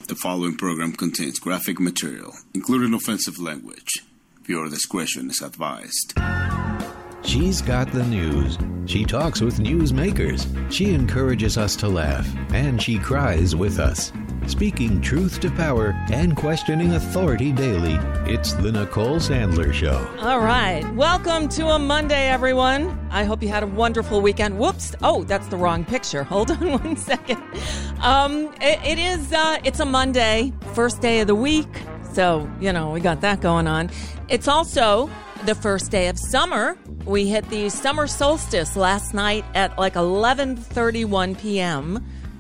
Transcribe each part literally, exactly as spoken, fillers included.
The following program contains graphic material, including offensive language. Viewer discretion is advised. She's got the news. She talks with newsmakers. She encourages us to laugh, and she cries with us. Speaking truth to power and questioning authority daily, it's the Nicole Sandler Show. All right. Welcome to a Monday, everyone. I hope you had a wonderful weekend. Whoops. Oh, that's the wrong picture. Hold on one second. Um, it, it is, uh, it's a Monday, first day of the week. So, you know, we got that going on. It's also the first day of summer. We hit the summer solstice last night at like eleven thirty-one p.m.,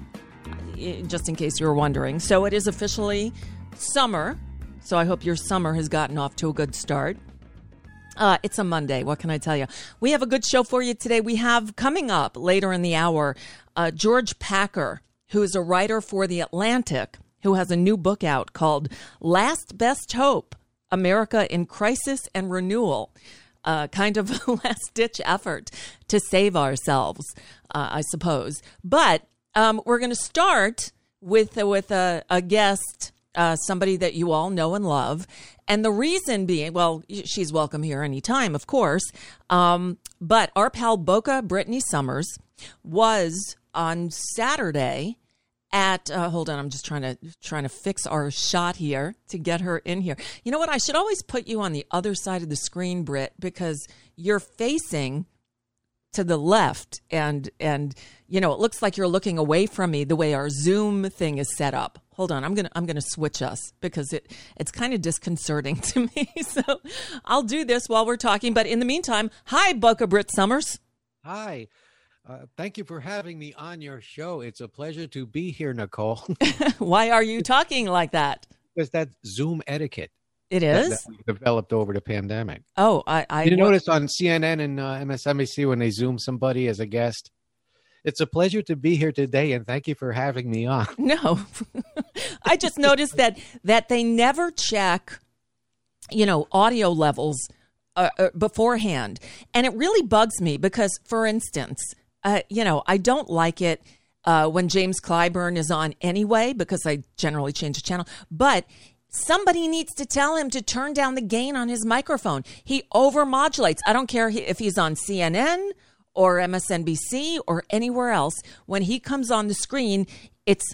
just in case you were wondering. So it is officially summer. So I hope your summer has gotten off to a good start. Uh, it's a Monday. What can I tell you? We have a good show for you today. We have coming up later in the hour, uh, George Packer, who is a writer for The Atlantic, who has a new book out called Last Best Hope, America in Crisis and Renewal. Uh, kind of a last-ditch effort to save ourselves, uh, I suppose. But um, we're going to start with, uh, with a, a guest, uh, somebody that you all know and love. And the reason being, well, she's welcome here anytime, of course. Um, but our pal Boca Brittany Summers was on Saturday at, uh, hold on, I'm just trying to trying to fix our shot here to get her in here. You know what? I should always put you on the other side of the screen, Britt, because you're facing to the left, and and you know it looks like you're looking away from me the way our Zoom thing is set up. Hold on, I'm gonna I'm gonna switch us because it it's kind of disconcerting to me. So I'll do this while we're talking. But in the meantime, hi, Boca Britt Summers. Hi. Uh, thank you for having me on your show. It's a pleasure to be here, Nicole. Why are you talking like that? Because that's Zoom etiquette. It is? That, that we developed over the pandemic. Oh, I... I Did you notice on C N N and uh, M S N B C when they Zoom somebody as a guest? It's a pleasure to be here today, and thank you for having me on. No. I just noticed that that they never check, you know, audio levels uh, uh, beforehand. And it really bugs me because, for instance... Uh, you know, I don't like it uh, when James Clyburn is on anyway, because I generally change the channel. But somebody needs to tell him to turn down the gain on his microphone. He overmodulates. I don't care if he's on C N N or M S N B C or anywhere else. When he comes on the screen, it's,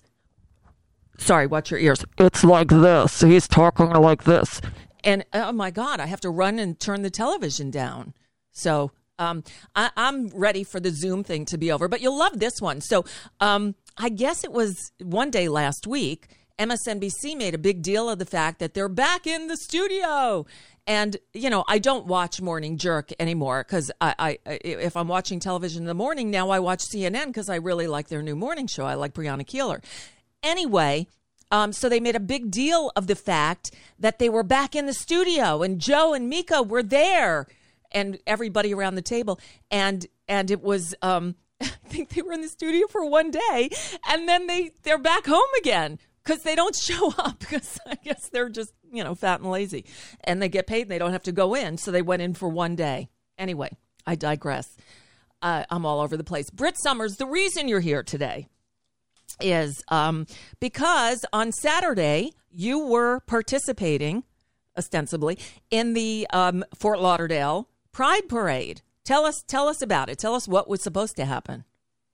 sorry, watch your ears. It's like this. He's talking like this. And oh my God, I have to run and turn the television down. So... Um, I, I'm ready for the Zoom thing to be over, but you'll love this one. So um, I guess it was one day last week, M S N B C made a big deal of the fact that they're back in the studio. And, you know, I don't watch Morning Jerk anymore because I, I, if I'm watching television in the morning, now I watch C N N because I really like their new morning show. I like Brianna Keeler. Anyway, um, so they made a big deal of the fact that they were back in the studio and Joe and Mika were there. And everybody around the table. And and it was, um, I think they were in the studio for one day. And then they, they're back home again because they don't show up because I guess they're just, you know, fat and lazy. And they get paid and they don't have to go in. So they went in for one day. Anyway, I digress. Uh, I'm all over the place. Britt Summers, the reason you're here today is um, because on Saturday you were participating, ostensibly, in the um, Fort Lauderdale Pride Parade. Tell us, tell us about it. Tell us what was supposed to happen.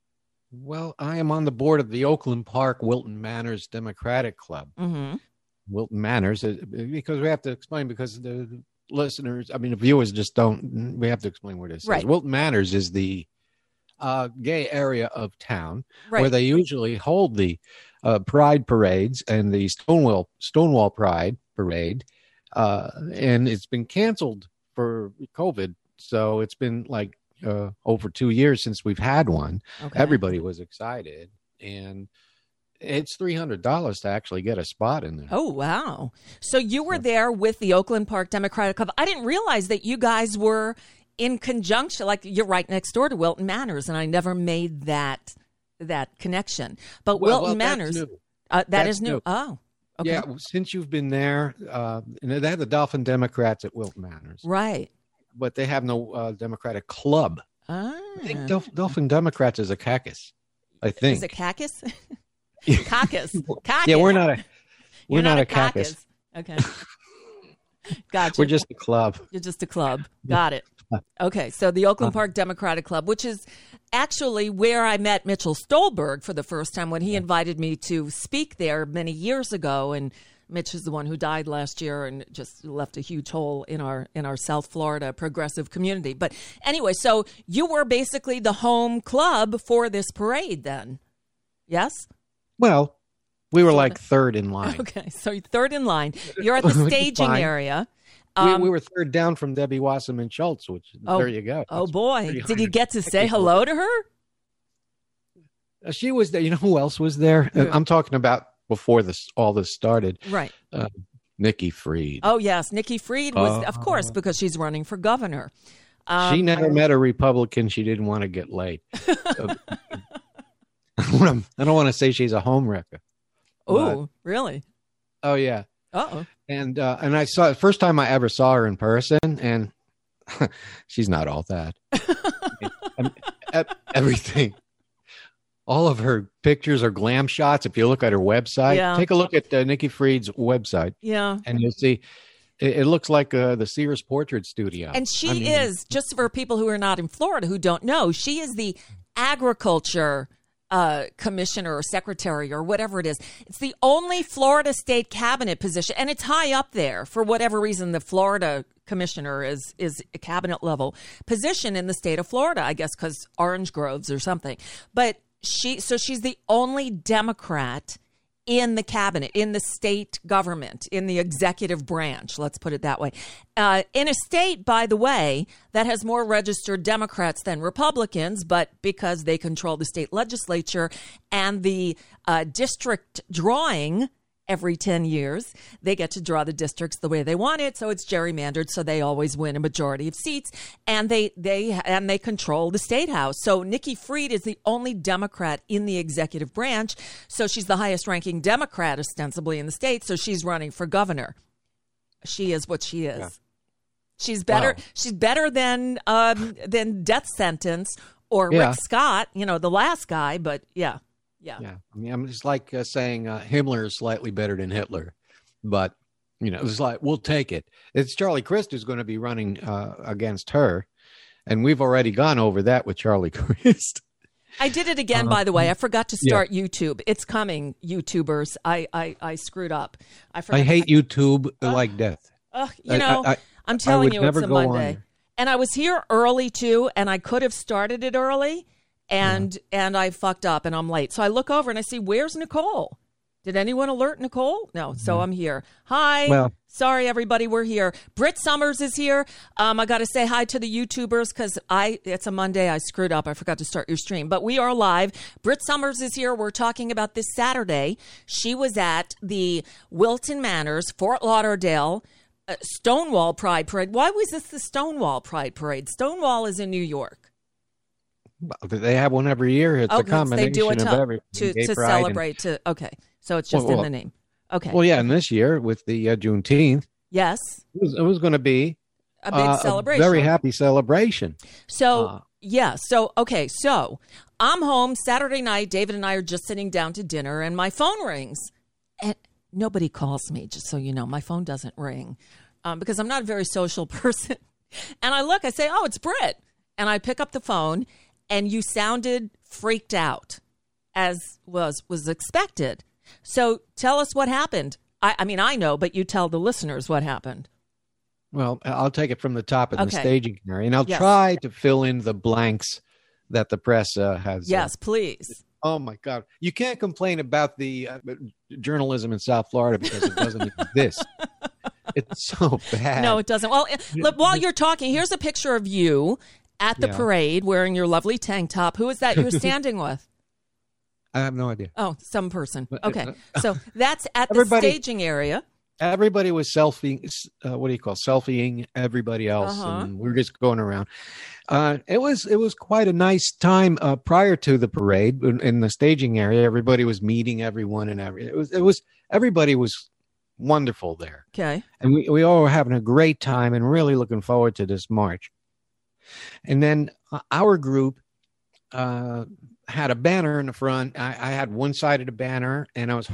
Well, I am on the board of the Oakland Park Wilton Manors Democratic Club. Mm-hmm. Wilton Manors, because we have to explain, because the listeners, I mean, the viewers just don't, we have to explain where this right. is. Wilton Manors is the uh, gay area of town right. where they usually hold the uh, Pride parades and the Stonewall, Stonewall Pride Parade. Uh, and it's been canceled for COVID. So it's been like uh, over two years since we've had one. Okay. Everybody was excited. And it's three hundred dollars to actually get a spot in there. Oh, wow. So you were there with the Oakland Park Democratic Club. I didn't realize that you guys were in conjunction, like you're right next door to Wilton Manors. And I never made that that connection. But well, Wilton well, Manors, new. Uh, that that's is new. new. Oh. Okay. Yeah, since you've been there, uh, they have the Dolphin Democrats at Wilton Manors. Right. But they have no uh, Democratic club. Ah. I think Dolph- Dolphin Democrats is a caucus, I think. Is it caucus? Caucus. Caucus. Yeah, we're not a We're You're not, not a caucus. Okay. Gotcha. We're just a club. You're just a club. Got it. Okay. So the Oakland Park Democratic Club, which is actually where I met Mitchell Stolberg for the first time when he invited me to speak there many years ago. And Mitch is the one who died last year and just left a huge hole in our in our South Florida progressive community. But anyway, so you were basically the home club for this parade then. Yes? Well, we were like third in line. Okay, so you're third in line. You're at the staging Fine. area. We, Um, we were third down from Debbie Wasserman Schultz, which oh, there you go. Oh, That's boy. pretty Did you high. get to say hello to her? Uh, She was there. You know who else was there? Who? I'm talking about before this all this started. Right. Uh, Nikki Fried. Oh, yes. Nikki Fried was, of Oh. course, because she's running for governor. Um, She never met a Republican she didn't want to get laid. So, I don't wanna- I don't want to say she's a home wrecker. Oh, really? Oh yeah, Uh-oh. and uh, and I saw first time I ever saw her in person, and she's not all that. I mean, e- everything, all of her pictures are glam shots. If you look at her website, Yeah. take a look at uh, Nikki Fried's website, Yeah. and you'll see it, it looks like uh, the Sears Portrait Studio. And she I mean, is, just for people who are not in Florida who don't know, she is the agriculture uh, commissioner or secretary or whatever it is. It's the only Florida state cabinet position, and it's high up there. For whatever reason, the Florida commissioner is is a cabinet level position in the state of Florida, I guess, because Orange Groves or something. But she, so she's the only Democrat in the cabinet, in the state government, in the executive branch, let's put it that way. Uh, in a state, by the way, that has more registered Democrats than Republicans, but because they control the state legislature and the uh, district drawing every ten years, they get to draw the districts the way they want it. So it's gerrymandered, so they always win a majority of seats, and they they and they control the state house. So Nikki Fried is the only Democrat in the executive branch. So she's the highest ranking Democrat ostensibly in the state. So she's running for governor. She is what she is. Yeah. She's better. Wow. She's better than um, than death sentence or Yeah. Rick Scott. You know, the last guy. But yeah. Yeah. Yeah, I mean, I'm just like uh, saying uh, Himmler is slightly better than Hitler, but you know, it's like we'll take it. It's Charlie Crist who's going to be running uh, against her, and we've already gone over that with Charlie Crist. I did it again, Uh, by the way. I forgot to yeah. start YouTube. It's coming, YouTubers. I I, I screwed up. I forgot. I hate YouTube Uh, like death. Ugh, you I- know, I- I- I'm telling would you, never it's a go on Monday, there. and I was here early too, and I could have started it early, and and I fucked up, and I'm late. So I look over and I see, where's Nicole? Did anyone alert Nicole? No. So I'm here. Hi. Well- Sorry, everybody, we're here. Britt Summers is here. Um, I got to say hi to the YouTubers because I it's a Monday. I screwed up. I forgot to start your stream, but we are live. Britt Summers is here. We're talking about this Saturday. She was at the Wilton Manors, Fort Lauderdale, uh, Stonewall Pride Parade. Why was this the Stonewall Pride Parade? Stonewall is in New York. They have one every year. It's Okay, a combination they do it of to, everything. to, Gay to pride and- celebrate. To okay, so it's just Well, in well- the name. Okay. well, yeah, and this year with the uh, Juneteenth, Yes, it was, it was going to be a big uh, celebration. a very happy celebration. So, Uh, yeah. So, okay. So I'm home Saturday night. David and I are just sitting down to dinner, and my phone rings. And nobody calls me, just so you know. My phone doesn't ring um, because I'm not a very social person. And I look, I say, oh, it's Britt. And I pick up the phone, and you sounded freaked out, as was was expected. So tell us what happened. I, I mean, I know, but you tell the listeners what happened. Well, I'll take it from the top of the Okay. staging area, and I'll Yes. try to fill in the blanks that the press uh, has. uh, Yes, please. oh my God, you can't complain about the uh, journalism in South Florida because it doesn't exist. It's so bad. No, it doesn't. Well, eh, look, while you're talking, here's a picture of you at the Yeah. parade wearing your lovely tank top. Who is that you're standing with? I have no idea. Oh, some person. But, Okay. uh, So that's at the Everybody- staging area. Everybody was selfie. Uh, what do you call selfieing everybody else, Uh-huh. and we were just going around. Uh, it was it was quite a nice time uh, prior to the parade in, in the staging area. Everybody was meeting everyone, and every it was it was everybody was wonderful there, Okay. and we we all were having a great time and really looking forward to this march. And then uh, our group uh, had a banner in the front. I, I had one side of the banner, and I was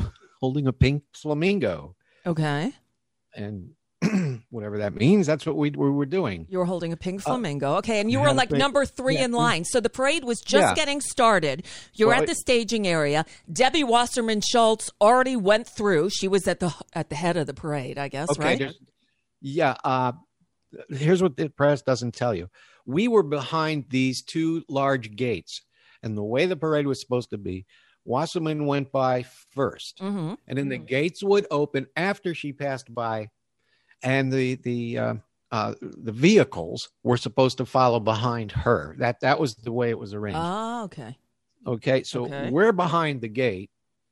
holding a pink flamingo. Okay. And whatever that means, that's what we, we were doing. You were holding a pink flamingo. Okay. And you we were had a like pink- number three yeah. in line. So the parade was just Yeah. getting started. You're Well, at the staging area. Debbie Wasserman Schultz already went through. She was at the at the head of the parade, I guess, Okay. right? there's- Yeah. Uh, here's what the press doesn't tell you. We were behind these two large gates. And the way the parade was supposed to be, Wasserman went by first. Mm-hmm. And then the gates would open after she passed by. And the the uh, uh, the vehicles were supposed to follow behind her. That that was the way it was arranged. Oh, okay. Okay, so Okay. we're behind the gate,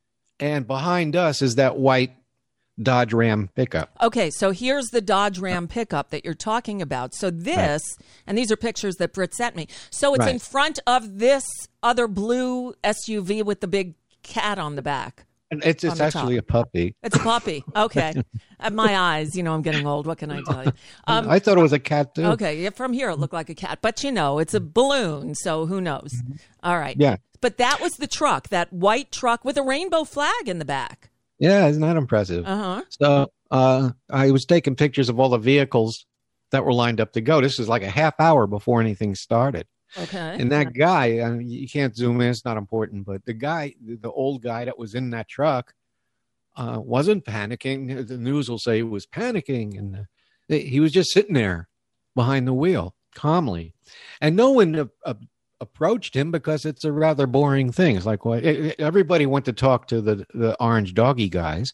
and behind us is that white Dodge Ram pickup. Okay, so here's the Dodge Ram pickup that you're talking about. So this, and these are pictures that Britt sent me. So it's Right. in front of this other blue S U V with the big cat on the back. And it's On it's the actually top. a puppy. It's a puppy. Okay. At my eyes, you know, I'm getting old. What can I tell you? Um, I thought it was a cat too. okay, yeah, from here it looked like a cat, but you know, it's a balloon, so who knows? All right. Yeah, But that was the truck, that white truck with a rainbow flag in the back. yeah, isn't that impressive? Uh-huh. So uh, I was taking pictures of all the vehicles that were lined up to go. This is like a half hour before anything started. Okay. And that guy, I mean, you can't zoom in, it's not important, but the guy, the the old guy that was in that truck, uh, wasn't panicking. The news will say he was panicking, and uh, he was just sitting there behind the wheel calmly. And no one uh, uh, approached him because it's a rather boring thing. It's like, well, it, it- everybody went to talk to the, the orange doggy guys.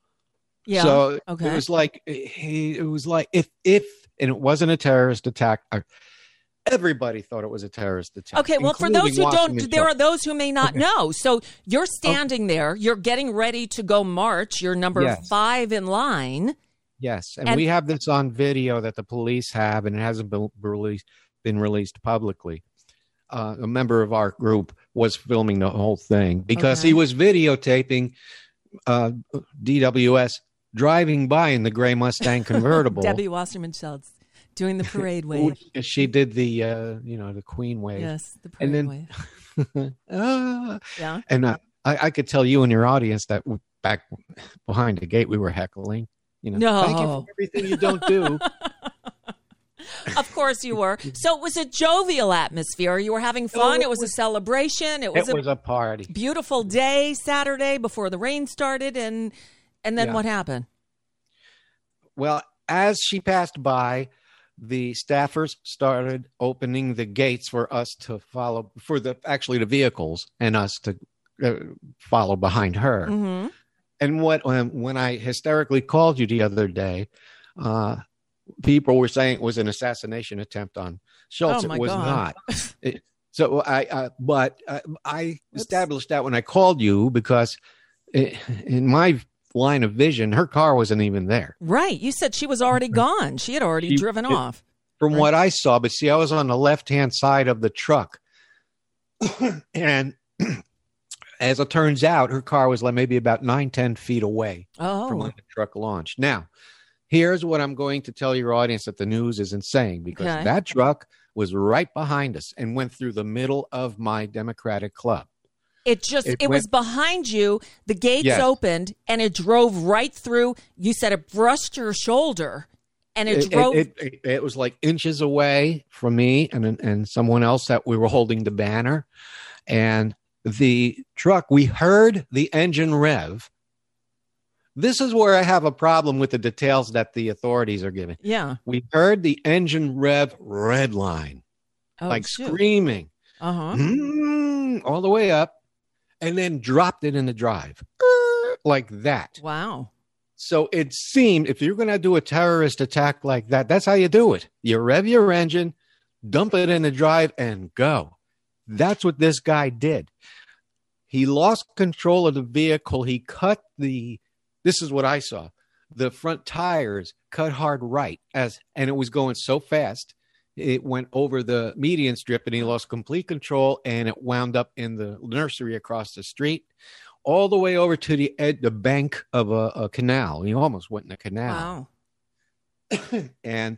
Yeah. So okay. it was like, he, it was like, if, if, and it wasn't a terrorist attack, uh, everybody thought it was a terrorist attack. Okay, well, for including those who Wasserman don't, there Schultz. are those who may not Okay. know. So you're standing there, you're getting ready to go march. You're number Yes. five in line. Yes, and, And- we have this on video that the police have, and it hasn't been released been released publicly. Uh, a member of our group was filming the whole thing because Okay. he was videotaping uh, D W S driving by in the gray Mustang convertible. Debbie Wasserman Schultz doing the parade wave. Which- She did the uh, you know the Queen wave. Yes, the parade then- wave. Ah. Yeah. And uh, I, I could tell you and your audience that back behind the gate we were heckling. You know, No. thank you for everything you don't do. Of course you were. So it was a jovial atmosphere. You were having fun. It was a celebration. It was, It a was a party. beautiful day Saturday before the rain started. And and then Yeah. what happened? Well, as she passed by, the staffers started opening the gates for us to follow, for the actually the vehicles and us to uh, follow behind her. Mm-hmm. And what when, when I hysterically called you the other day, uh, people were saying it was an assassination attempt on Schultz. Oh, my it was God. not. It- so I, uh, but uh, I established that when I called you because it, in my line of vision, her car wasn't even there. Right. You said she was already gone. She had already She- driven it- off. From Right. what I saw, but see, I was on the left-hand side of the truck. And as it turns out, her car was like maybe about nine, ten feet away from Oh. when the truck launched. Now, here's what I'm going to tell your audience that the news isn't saying, because Okay. that truck was right behind us and went through the middle of my Democratic club. It just, it, It was went- behind you. The gates Yes. opened and it drove right through. You said it brushed your shoulder and it, It, drove. it, it, it was like inches away from me and and someone else that we were holding the banner. And the truck, we heard the engine rev. This is where I have a problem with the details that the authorities are giving. yeah. We heard the engine rev red line, Oh, like shoot. screaming Uh-huh. "Mm," all the way up, and then dropped it in the drive "Er," like that. Wow. So it seemed if you're going to do a terrorist attack like that, that's how you do it. You rev your engine, dump it in the drive, and go. That's what this guy did. He lost control of the vehicle. He cut the, this is what I saw, the front tires cut hard right, as and it was going so fast. It went over the median strip and he lost complete control, and it wound up in the nursery across the street, all the way over to the ed, the bank of a, a canal. He almost went in the canal. Wow. And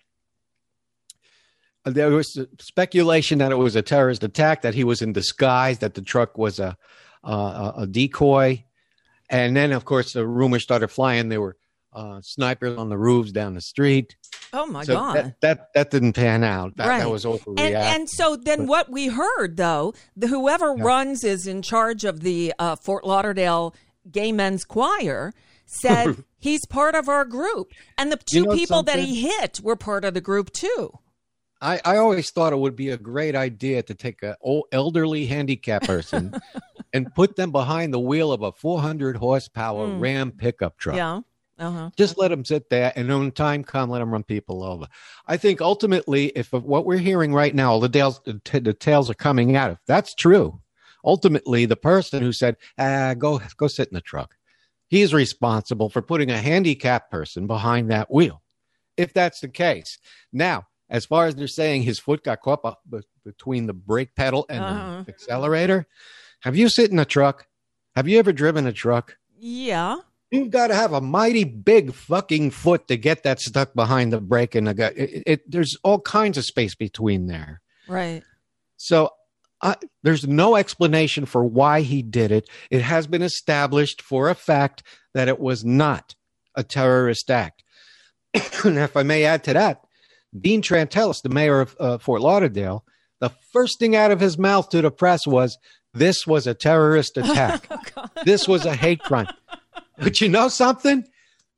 there was speculation that it was a terrorist attack, that he was in disguise, that the truck was a a, a decoy. And then, of course, the rumors started flying. There were uh, snipers on the roofs down the street. Oh, my so God. That, that that didn't pan out. That, right. that was overreaction. And, and so then But- what we heard, though, the, whoever Yeah. runs is in charge of the uh, Fort Lauderdale Gay Men's Choir said he's part of our group. And the two You know people that something? he hit were part of the group, too. I, I always thought it would be a great idea to take an old elderly handicapped person and put them behind the wheel of a four hundred horsepower Mm. Ram pickup truck. Yeah. Uh-huh. Just let them sit there, and when time come, let them run people over. I think ultimately, if of what we're hearing right now, all the tales, the, t- the tales are coming out. If that's true, ultimately, the person who said, ah, "Go, go sit in the truck," he's responsible for putting a handicapped person behind that wheel. If that's the case, now, as far as they're saying, his foot got caught up be- between the brake pedal and Uh-huh. the accelerator. Have you sit in a truck? Have you ever driven a truck? Yeah. You've got to have a mighty big fucking foot to get that stuck behind the brake and the gut. It, it, there's all kinds of space between there. Right. So uh, there's no explanation for why he did it. It has been established for a fact that it was not a terrorist act. And if I may add to that, Dean Trantelis, the mayor of uh, Fort Lauderdale, the first thing out of his mouth to the press was, this was a terrorist attack. Oh, This was a hate crime. But you know something?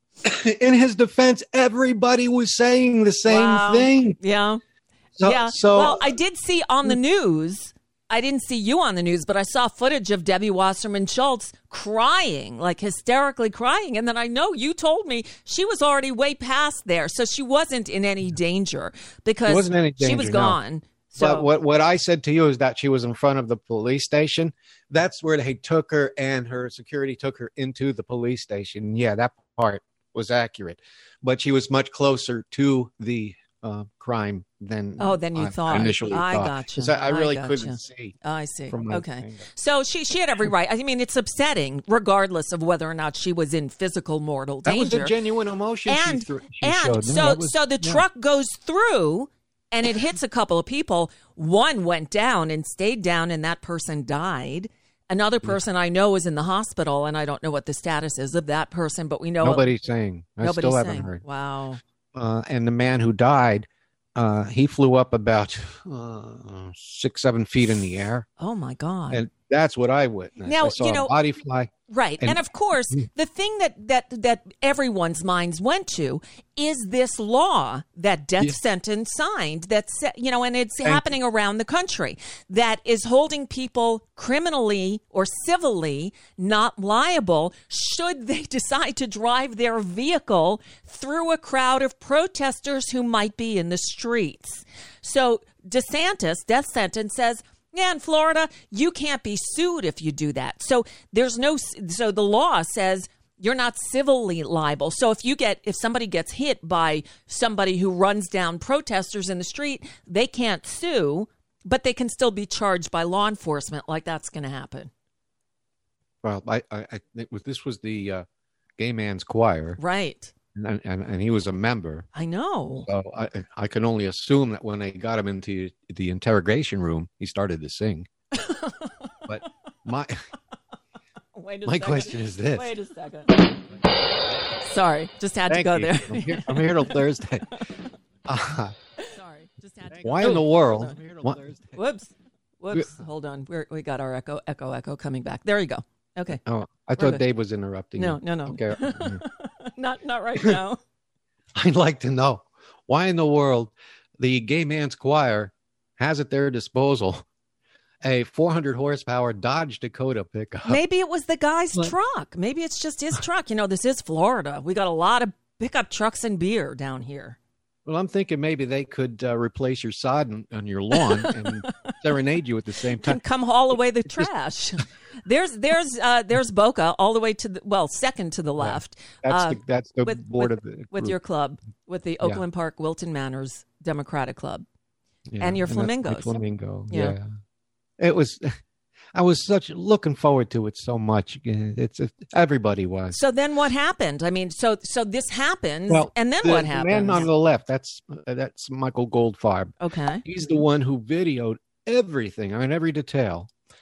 In his defense, everybody was saying the same Wow. thing. Yeah. So, yeah. so well, I did see on the news, I didn't see you on the news, but I saw footage of Debbie Wasserman Schultz crying, like hysterically crying. And then I know you told me she was already way past there. So she wasn't in any danger because She wasn't in any she was danger, no. gone. So but what, what I said to you is that she was in front of the police station. That's where they took her, and her security took her into the police station. Yeah, that part was accurate. But she was much closer to the uh, crime than Oh, than you I thought. initially I thought. gotcha. 'Cause I, I I really gotcha. couldn't see. I see. From my Okay. angle. So she she had every right. I mean, it's upsetting, regardless of whether or not she was in physical mortal That was danger. a genuine emotion and she, threw, she and showed. No, so that was- so the yeah. truck goes through and it hits a couple of people. One went down and stayed down, and that person died. Another person I know is in the hospital, and I don't know what the status is of that person, but we know Nobody's saying. I nobody's still haven't saying. heard. Wow. Uh, and the man who died, uh, he flew up about uh, six, seven feet in the air. Oh my God. And that's what I witnessed. Now, I saw you know- a body fly. Right. And, And- of course, the thing that, that that everyone's minds went to is this law that death Yeah. sentence signed that, sa- you know, and it's Thank happening around the country that is holding people criminally or civilly not liable should they decide to drive their vehicle through a crowd of protesters who might be in the streets. So DeSantis, death sentence, says, yeah, in Florida, you can't be sued if you do that. So there's no, so the law says you're not civilly liable. So if you get, if somebody gets hit by somebody who runs down protesters in the street, they can't sue, but they can still be charged by law enforcement. Like that's going to happen. Well, I, I, I it was, this was the uh, gay man's choir, Right. and, and and he was a member. I know. So I I can only assume that when they got him into the interrogation room, he started to sing. But my Wait a my second. question is this: Wait a second. Sorry, just had Thank to go you. there. I'm here, I'm here till Thursday. Uh, Sorry, just had to. why go. in the world? What, Whoops. Whoops. Hold on. We're, we got our echo, echo, echo coming back. There you go. Okay. oh, I We're thought good. Dave was interrupting. No, you. no, no. Okay. not not right now. I'd like to know why in the world the gay man's choir has at their disposal a four hundred horsepower Dodge Dakota pickup. Maybe it was the guy's What? truck. Maybe it's just his truck. You know, this is Florida. We got a lot of pickup trucks and beer down here. Well, I'm thinking maybe they could uh, replace your sod on, on your lawn and serenade you at the same time. And come haul away the trash. there's there's uh, there's Boca all the way to the well second to the left. That's uh, the that's the with, board with, of the with group. your club, with the Yeah. Oakland Park Wilton Manors Democratic Club. Yeah, and your that's my flamingos. Flamingo. Yeah. Yeah. It was. I was such looking forward to it so much. It's everybody was. So then what happened? I mean, so so this happens, Well, and then the, what the happens? man on the left, that's uh, that's Michael Goldfarb. Okay. He's the one who videoed everything. I mean, every detail.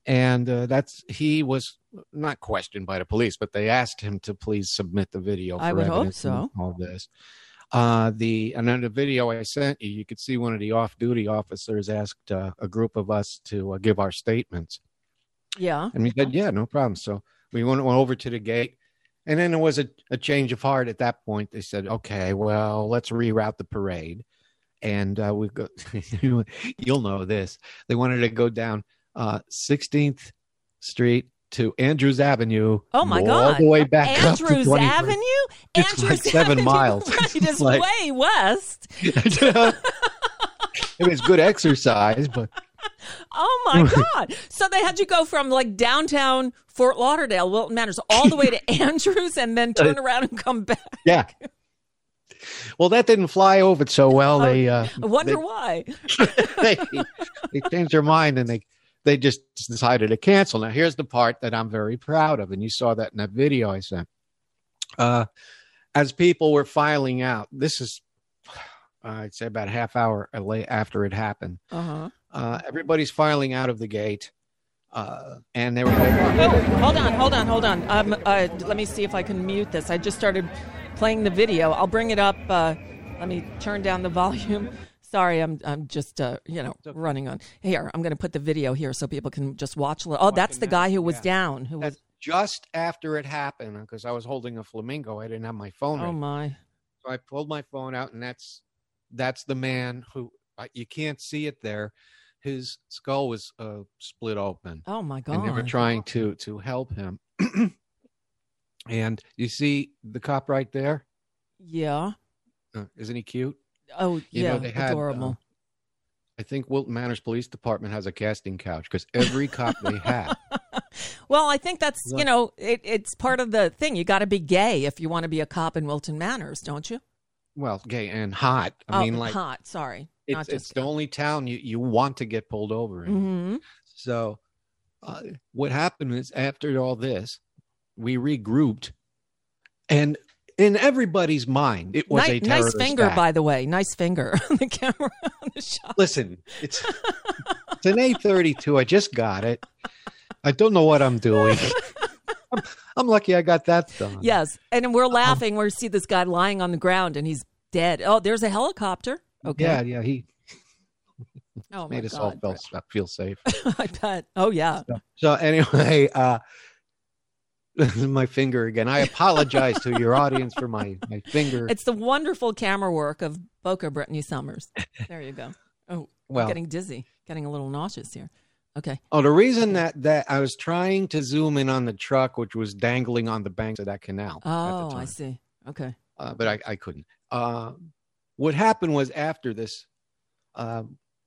And uh, that's he was not questioned by the police, but they asked him to please submit the video for I would hope evidence so. and all this. Uh, the and then the video I sent you, you could see one of the off-duty officers asked uh, a group of us to uh, give our statements. Yeah. And we said, yeah, no problem. So we went, went over to the gate. And then there was a, a change of heart at that point. They said, okay, well, let's reroute the parade. And uh, we go, you'll know this. They wanted to go down uh, sixteenth Street to Andrews Avenue. Oh, my all God. the way back up to Andrews twenty-first. Avenue? It's Andrews like seven Avenue. miles. Right, it's Like- way west. It was good exercise, but Oh, my God. So they had you go from like downtown Fort Lauderdale, Wilton Manors, all the way to Andrews and then turn around and come back. yeah. Well, that didn't fly over so well. They uh, I wonder they- why. they, they changed their mind and they they just decided to cancel. Now, here's the part that I'm very proud of, and you saw that in that video I sent. Uh, as people were filing out, this is, uh, I'd say, about a half hour late after it happened. Uh-huh. Uh, everybody's filing out of the gate, uh, and they were. Oh, hold on, hold on, hold on. Um, uh, let me see if I can mute this. I just started playing the video. I'll bring it up. Uh, let me turn down the volume. Sorry, I'm I'm just uh, you know running on here. I'm going to put the video here so people can just watch. Oh, that's the guy who was Yeah. down. Who was? That's just after it happened, because I was holding a flamingo. I didn't have my phone. Oh ready. my! So I pulled my phone out, and that's that's the man who uh, you can't see it there. His skull was uh, split open, Oh my God! and they were trying to to help him. And you see the cop right there? Yeah. Uh, isn't he cute? Oh You yeah. know, they had, Adorable. uh, I think Wilton Manors Police Department has a casting couch because every cop they have. Well, I think that's you What? know it, it's part of the thing. You got to be gay if you want to be a cop in Wilton Manors, don't you? Well, gay and hot. I oh, mean, like hot. Sorry, it's, not it's just. the only town you, you want to get pulled over in. Mm-hmm. So uh, what happened is after all this, we regrouped, and in everybody's mind, it was nice, a terrorist nice finger, act. by the way. Nice finger on the camera on the shot. Listen, it's it's an A thirty-two. I just got it. I don't know what I'm doing. I'm, I'm lucky I got that done. Yes, and we're laughing. we see this guy lying on the ground and he's dead. Oh, there's a helicopter. Okay. Yeah, yeah. He Oh my made us God. all feel, feel safe. I bet. Oh yeah. So anyway, uh, my finger again. I apologize to your audience for my, my finger. It's the wonderful camera work of Boca Brittany Summers. There you go. Oh, Well- I'm getting dizzy, getting a little nauseous here. Okay. Oh, the reason that, that I was trying to zoom in on the truck, which was dangling on the banks of that canal. at the Oh, time. I see. Okay. Uh, but I, I couldn't. Uh, what happened was after this, uh,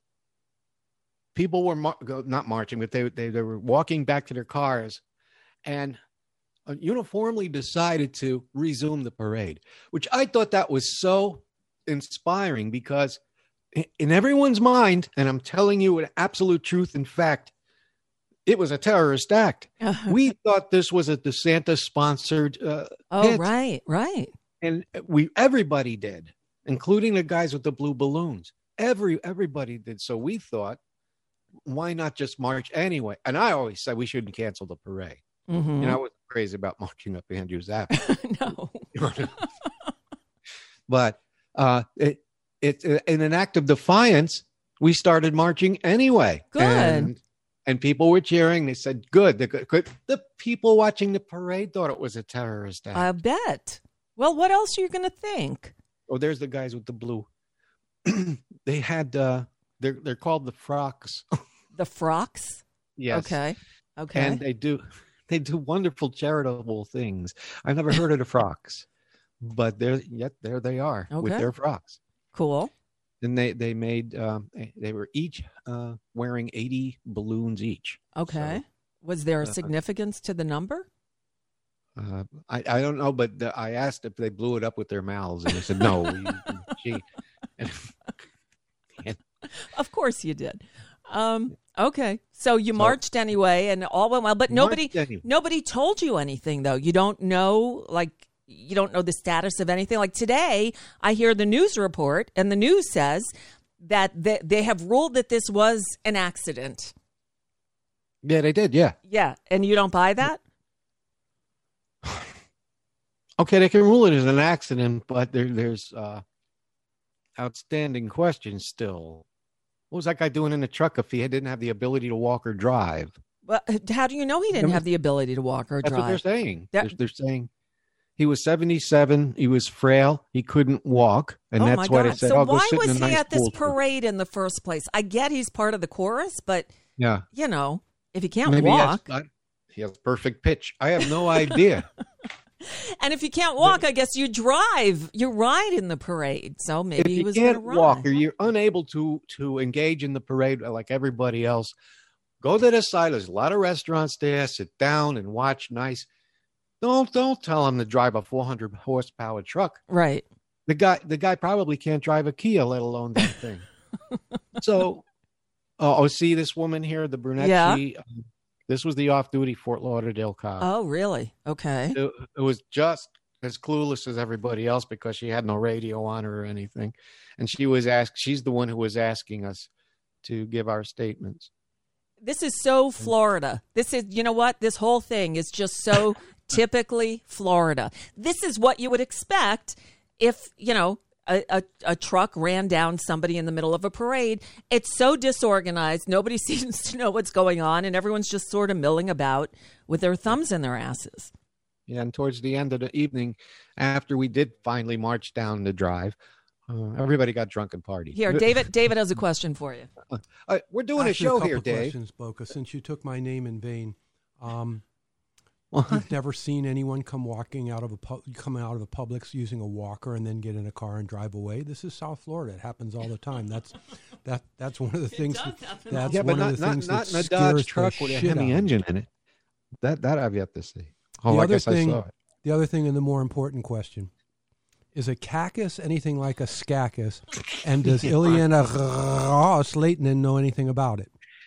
people were mar- go- not marching, but they, they they were walking back to their cars, and uh, uniformly decided to resume the parade, which I thought that was so inspiring because in, in everyone's mind, and I'm telling you with absolute truth and fact, it was a terrorist act. We thought this was a DeSantis sponsored uh, Oh, hit. right, right. And we everybody did, including the guys with the blue balloons. Every everybody did. So we thought, why not just march anyway? And I always said we shouldn't cancel the parade. Mm-hmm. You know, I was crazy about marching up Andrews Avenue. No. But uh, it, it, in an act of defiance, we started marching anyway. Good. And, and people were cheering. They said, good. The, good. The people watching the parade thought it was a terrorist act. I bet. Well, what else are you going to think? Oh, there's the guys with the blue. They had, uh, they're, they're called the frocks. The frocks? Yes. Okay. Okay. And they do, they do wonderful charitable things. I've never heard of the frocks, but there, yet there they are with Okay. their frocks. Cool. And they, they made, um, they were each uh, wearing eighty balloons each. Okay. Was there a uh, significance to the number? Uh, I, I don't know, but the, I asked if they blew it up with their mouths, and they said no. we, gee. Of course you did. Um, okay. So you marched anyway and all went well, but nobody Marched anyway. nobody told you anything though. You don't know like you don't know the status of anything. Like today, I hear the news report and the news says that they, they have ruled that this was an accident. Yeah, they did. Yeah. Yeah. And you don't buy that? Okay, they can rule it as an accident, but there, there's uh, outstanding questions still. What was that guy doing in the truck if he didn't have the ability to walk or drive? Well, how do you know he didn't have the ability to walk or That's drive? what they're saying. That- they're, they're saying he was seventy-seven. He was frail. He couldn't walk, and oh that's my why God. they said, so "Oh, go why sit in was a he nice at this pool tree." parade in the first place? I get he's part of the chorus, but Yeah, you know, if he can't maybe walk, he has, he has perfect pitch. I have no idea. and if you can't walk, I guess you drive, you ride in the parade. So maybe if he you was can't going to walk ride. or you're unable to to engage in the parade like everybody else, go to the side. There's a lot of restaurants there. Sit down and watch nice. Don't don't tell him to drive a four hundred horsepower truck. Right. The guy the guy probably can't drive a Kia, let alone that thing. So, uh, oh, see this woman here, the brunette. Yeah. She, um, this was the off-duty Fort Lauderdale cop. Oh, really? Okay. It, it was just as clueless as everybody else because she had no radio on her or anything, and she was asked. She's the one who was asking us to give our statements. This is so Florida. This is, you know what? This whole thing is just so typically Florida. This is what you would expect if, you know, a, a, a truck ran down somebody in the middle of a parade. It's so disorganized. Nobody seems to know what's going on, and everyone's just sort of milling about with their thumbs in their asses. Yeah, and towards the end of the evening, after we did finally march down the drive, uh, everybody got drunk and partied. Here, David. David has a question for you. Uh, we're doing Actually, a show couple here, Dave. Questions, Boca, since you took my name in vain. Um, What? You've never seen anyone come walking out of a pu- come out of the Publix using a walker and then get in a car and drive away. This is South Florida. It happens all the time. That's that. That's one of the things. does That, happen that's Yeah, but one not of the not, things not that in a scares Dodge the truck with a shit out Hemi of me. engine in it. That that I've yet to see. Oh, The I other guess thing- I saw it. The other thing, and the more important question, is a cactus anything like a scacus, and does Ileana Ross-Lehtinen know anything about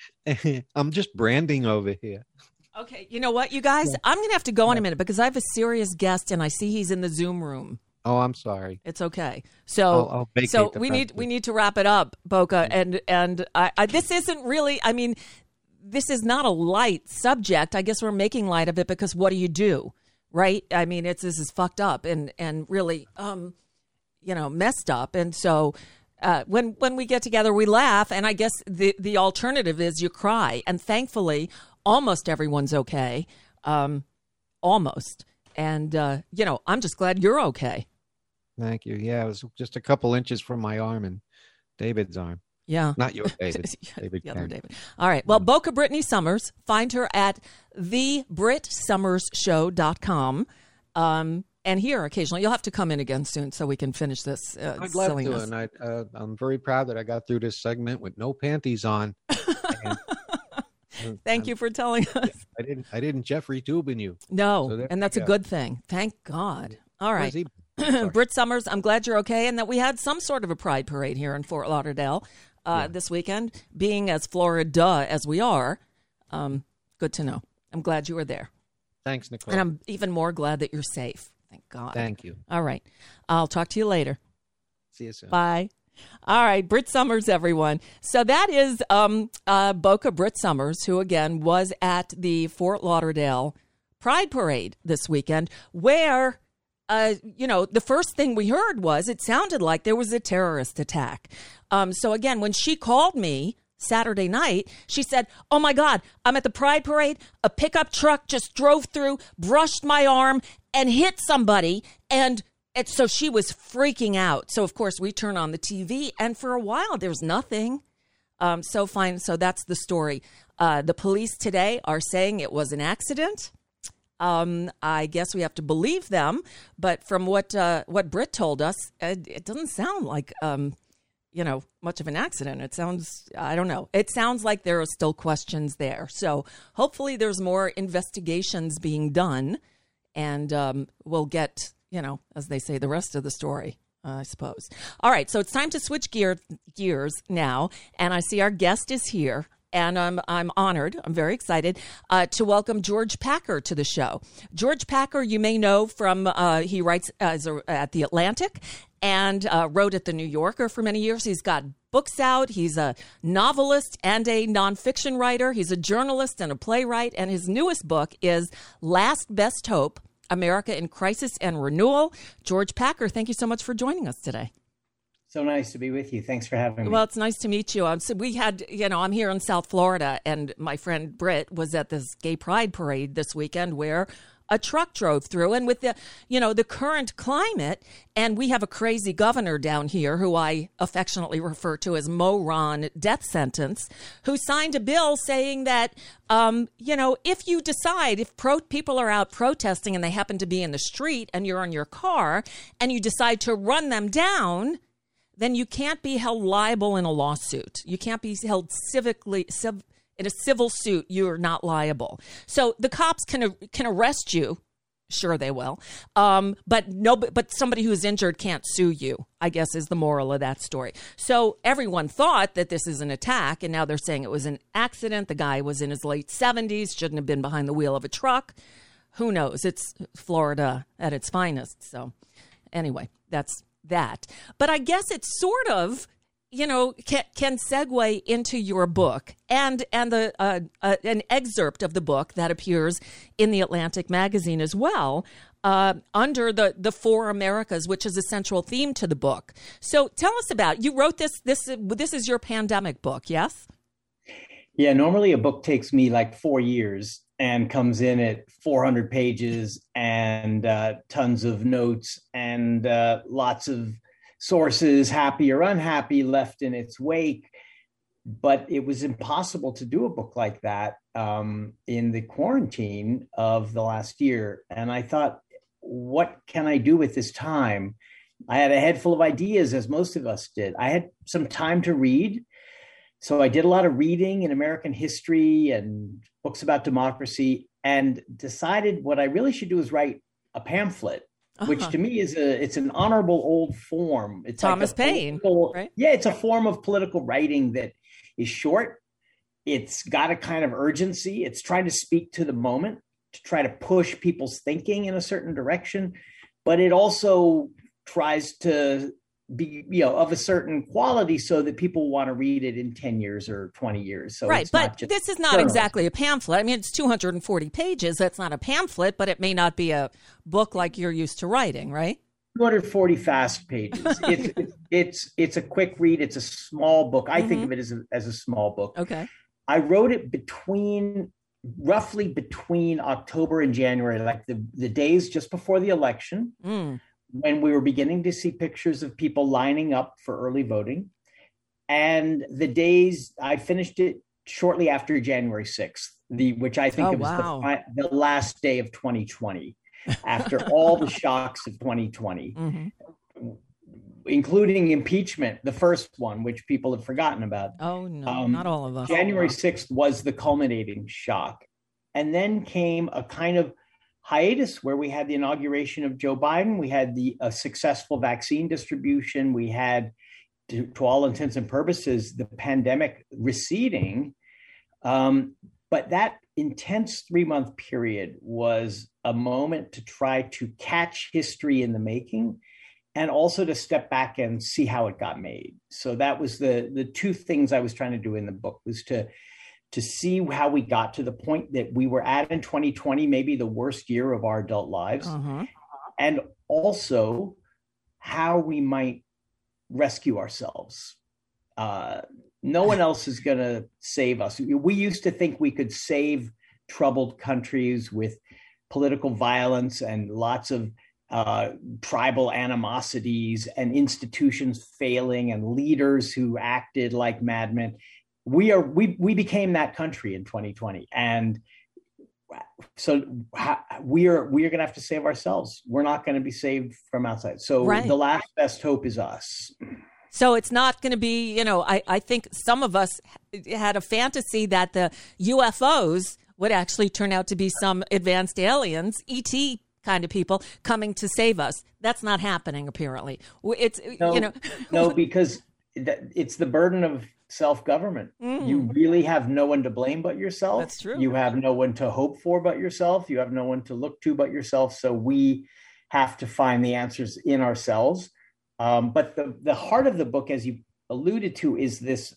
it? I'm just branding over here. Okay, you know what, you guys? I'm going to have to go in a minute because I have a serious guest, and I see he's in the Zoom room. Oh, I'm sorry. It's okay. So, I'll- I'll vacate so the we need premises. we need to wrap it up, Boca, and and I, I, this isn't really. I mean, this is not a light subject. I guess we're making light of it because what do you do, right? I mean, it's this is fucked up and and really, um, you know, messed up. And so, uh, when when we get together, we laugh, and I guess the the alternative is you cry. And thankfully, almost everyone's okay, um, almost. And uh, you know, I'm just glad you're okay. Thank you. Yeah, it was just a couple inches from my arm and David's arm. Yeah. Not yours, David. David the other Kern. David. All right. Well, Boca Brittany Summers. Find her at the brit summers show dot com. Um, and here occasionally. You'll have to come in again soon so we can finish this uh, I'd love silliness. to, and I, uh, I'm very proud that I got through this segment with no panties on. And- and Thank you for telling us. I didn't. I didn't Jeffrey Tubin you. No, So there and that's we a go. good thing. Thank God. All right. Where's he? Sorry. Britt Summers, I'm glad you're okay and that we had some sort of a pride parade here in Fort Lauderdale uh, Yeah. this weekend. Being as Florida as we are, um, good to know. I'm glad you were there. Thanks, Nicole. And I'm even more glad that you're safe. Thank God. Thank you. All right. I'll talk to you later. See you soon. Bye. All right, Britt Summers, everyone. So that is um, uh, Boca Britt Summers, who again was at the Fort Lauderdale Pride Parade this weekend, where, uh, you know, the first thing we heard was it sounded like there was a terrorist attack. Um, so again, when she called me Saturday night, she said, "Oh my God, I'm at the Pride Parade. A pickup truck just drove through, brushed my arm, and hit somebody, and." And so she was freaking out. So, of course, we turn on the T V, and for a while, there's nothing. Um, so fine. So that's the story. Uh, the police today are saying it was an accident. Um, I guess we have to believe them. But from what uh, what Britt told us, it, it doesn't sound like, um, you know, much of an accident. It sounds, I don't know. It sounds like there are still questions there. So hopefully there's more investigations being done, and um, we'll get, you know, as they say, the rest of the story, uh, I suppose. All right, so it's time to switch gear, gears now, and I see our guest is here, and I'm I'm honored, I'm very excited uh, to welcome George Packer to the show. George Packer, you may know from, uh, he writes as a, at The Atlantic, and uh, wrote at The New Yorker for many years. He's got books out. He's a novelist and a nonfiction writer. He's a journalist and a playwright. And his newest book is Last Best Hope, America in Crisis and Renewal. George Packer, thank you so much for joining us today. So nice to be with you. Thanks for having me. Well, it's nice to meet you. Um, so we had, you know, I'm here in South Florida, and my friend Britt was at this gay pride parade this weekend where a truck drove through. And with the, you know, the current climate, and we have a crazy governor down here who I affectionately refer to as Mo Ron death sentence, who signed a bill saying that, um, you know, if you decide, if pro- people are out protesting and they happen to be in the street and you're in your car and you decide to run them down, then you can't be held liable in a lawsuit. You can't be held civically civ- in a civil suit. You're not liable. So the cops can can arrest you. Sure, they will. Um, but no, but somebody who's injured can't sue you, I guess, is the moral of that story. So everyone thought that this is an attack, and now they're saying it was an accident. The guy was in his late seventies, shouldn't have been behind the wheel of a truck. Who knows? It's Florida at its finest. So anyway, that's that. But I guess it's sort of, you know, can, can segue into your book and and the uh, uh, an excerpt of the book that appears in the Atlantic magazine as well, uh, under the the Four Americas, which is a central theme to the book. So tell us about, you wrote this this this is your pandemic book, yes? Yeah, normally a book takes me like four years and comes in at four hundred pages and uh, tons of notes and uh, lots of sources, happy or unhappy, left in its wake. But it was impossible to do a book like that um, in the quarantine of the last year. And I thought, what can I do with this time? I had a head full of ideas, as most of us did. I had some time to read. So I did a lot of reading in American history and books about democracy, and decided what I really should do is write a pamphlet, uh-huh. which to me is a it's an honorable old form. It's Thomas like Paine, right? Yeah, it's a form of political writing that is short. It's got a kind of urgency. It's trying to speak to the moment, to try to push people's thinking in a certain direction, but it also tries to be, you know, of a certain quality so that people want to read it in ten years or twenty years. So right. it's But not just this is not journalism. exactly a pamphlet. I mean, it's two hundred forty pages. That's not a pamphlet, but it may not be a book like you're used to writing, right? two hundred forty fast pages. It's, it's, it's, it's a quick read. It's a small book. I mm-hmm. think of it as a, as a small book. Okay. I wrote it between, roughly between October and January, like the, the days just before the election. Mm. When we were beginning to see pictures of people lining up for early voting. And the days, I finished it shortly after January sixth, the which I think oh, was wow. the, the last day of twenty twenty, after all the shocks of twenty twenty, mm-hmm. including impeachment, the first one, which people have forgotten about. Oh, no, um, not all of us. January sixth was the culminating shock. And then came a kind of hiatus where we had the inauguration of Joe Biden. We had the a successful vaccine distribution. We had, to, to all intents and purposes, the pandemic receding. Um, but that intense three-month period was a moment to try to catch history in the making and also to step back and see how it got made. So that was the, the two things I was trying to do in the book, was to to see how we got to the point that we were at in twenty twenty, maybe the worst year of our adult lives, uh-huh. and also how we might rescue ourselves. Uh, no one else is going to save us. We used to think we could save troubled countries with political violence and lots of uh, tribal animosities and institutions failing and leaders who acted like madmen. We are we we became that country in twenty twenty, and so we are we are going to have to save ourselves. We're not going to be saved from outside. So right. The last best hope is us. So it's not going to be, you know, I, I think some of us had a fantasy that the U F Os would actually turn out to be some advanced aliens, E T kind of people coming to save us. That's not happening, apparently. It's no, you know no, because it's the burden of self-government. Mm. You really have no one to blame but yourself. That's true. You have no one to hope for but yourself. You have no one to look to but yourself. So we have to find the answers in ourselves. Um, but the, the heart of the book, as you alluded to, is this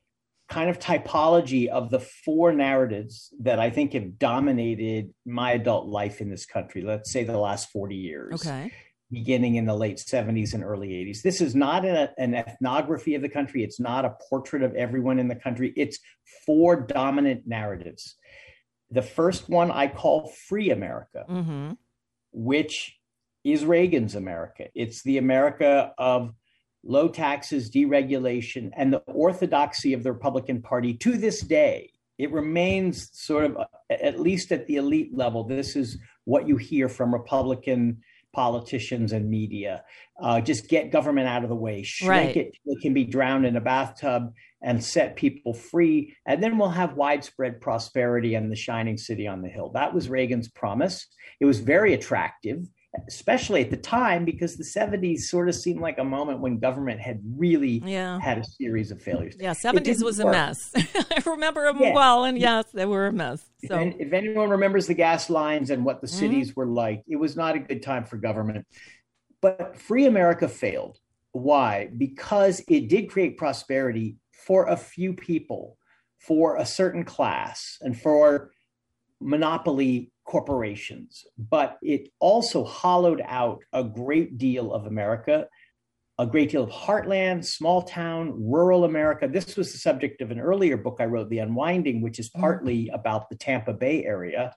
kind of typology of the four narratives that I think have dominated my adult life in this country, let's say the last forty years. Okay. Beginning in the late seventies and early eighties. This is not a, an ethnography of the country. It's not a portrait of everyone in the country. It's four dominant narratives. The first one I call Free America, mm-hmm. which is Reagan's America. It's the America of low taxes, deregulation, and the orthodoxy of the Republican Party to this day. It remains sort of, at least at the elite level, this is what you hear from Republican politicians and media. Uh, just get government out of the way, shrink right. it till it can be drowned in a bathtub and set people free. And then we'll have widespread prosperity and the shining city on the hill. That was Reagan's promise. It was very attractive, especially at the time, because the seventies sort of seemed like a moment when government had really yeah. had a series of failures. Yeah, seventies was work. a mess. I remember them yeah. well, and yes, they were a mess. So. If, if anyone remembers the gas lines and what the cities mm-hmm. were like, it was not a good time for government. But Free America failed. Why? Because it did create prosperity for a few people, for a certain class, and for monopoly corporations, but it also hollowed out a great deal of America, a great deal of heartland, small town, rural America. This was the subject of an earlier book I wrote, The Unwinding, which is partly about the Tampa Bay area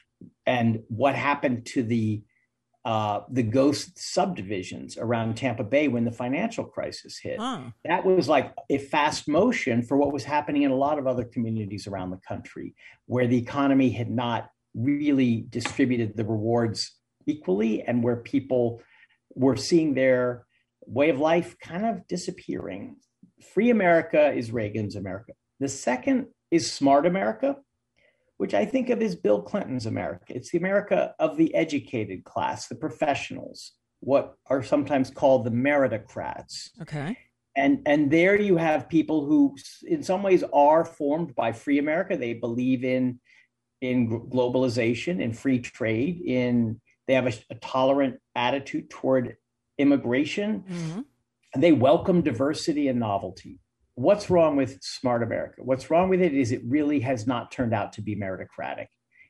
and what happened to the uh, the ghost subdivisions around Tampa Bay when the financial crisis hit. Huh. That was like a fast motion for what was happening in a lot of other communities around the country, where the economy had not really distributed the rewards equally, and where people were seeing their way of life kind of disappearing. Free America is Reagan's America. The second is Smart America, which I think of as Bill Clinton's America. It's the America of the educated class, the professionals, what are sometimes called the meritocrats. Okay. And, and there you have people who in some ways are formed by Free America. They believe in in globalization, in free trade, in they have a, a tolerant attitude toward immigration, mm-hmm. and they welcome diversity and novelty. What's wrong with Smart America? What's wrong with it is it really has not turned out to be meritocratic.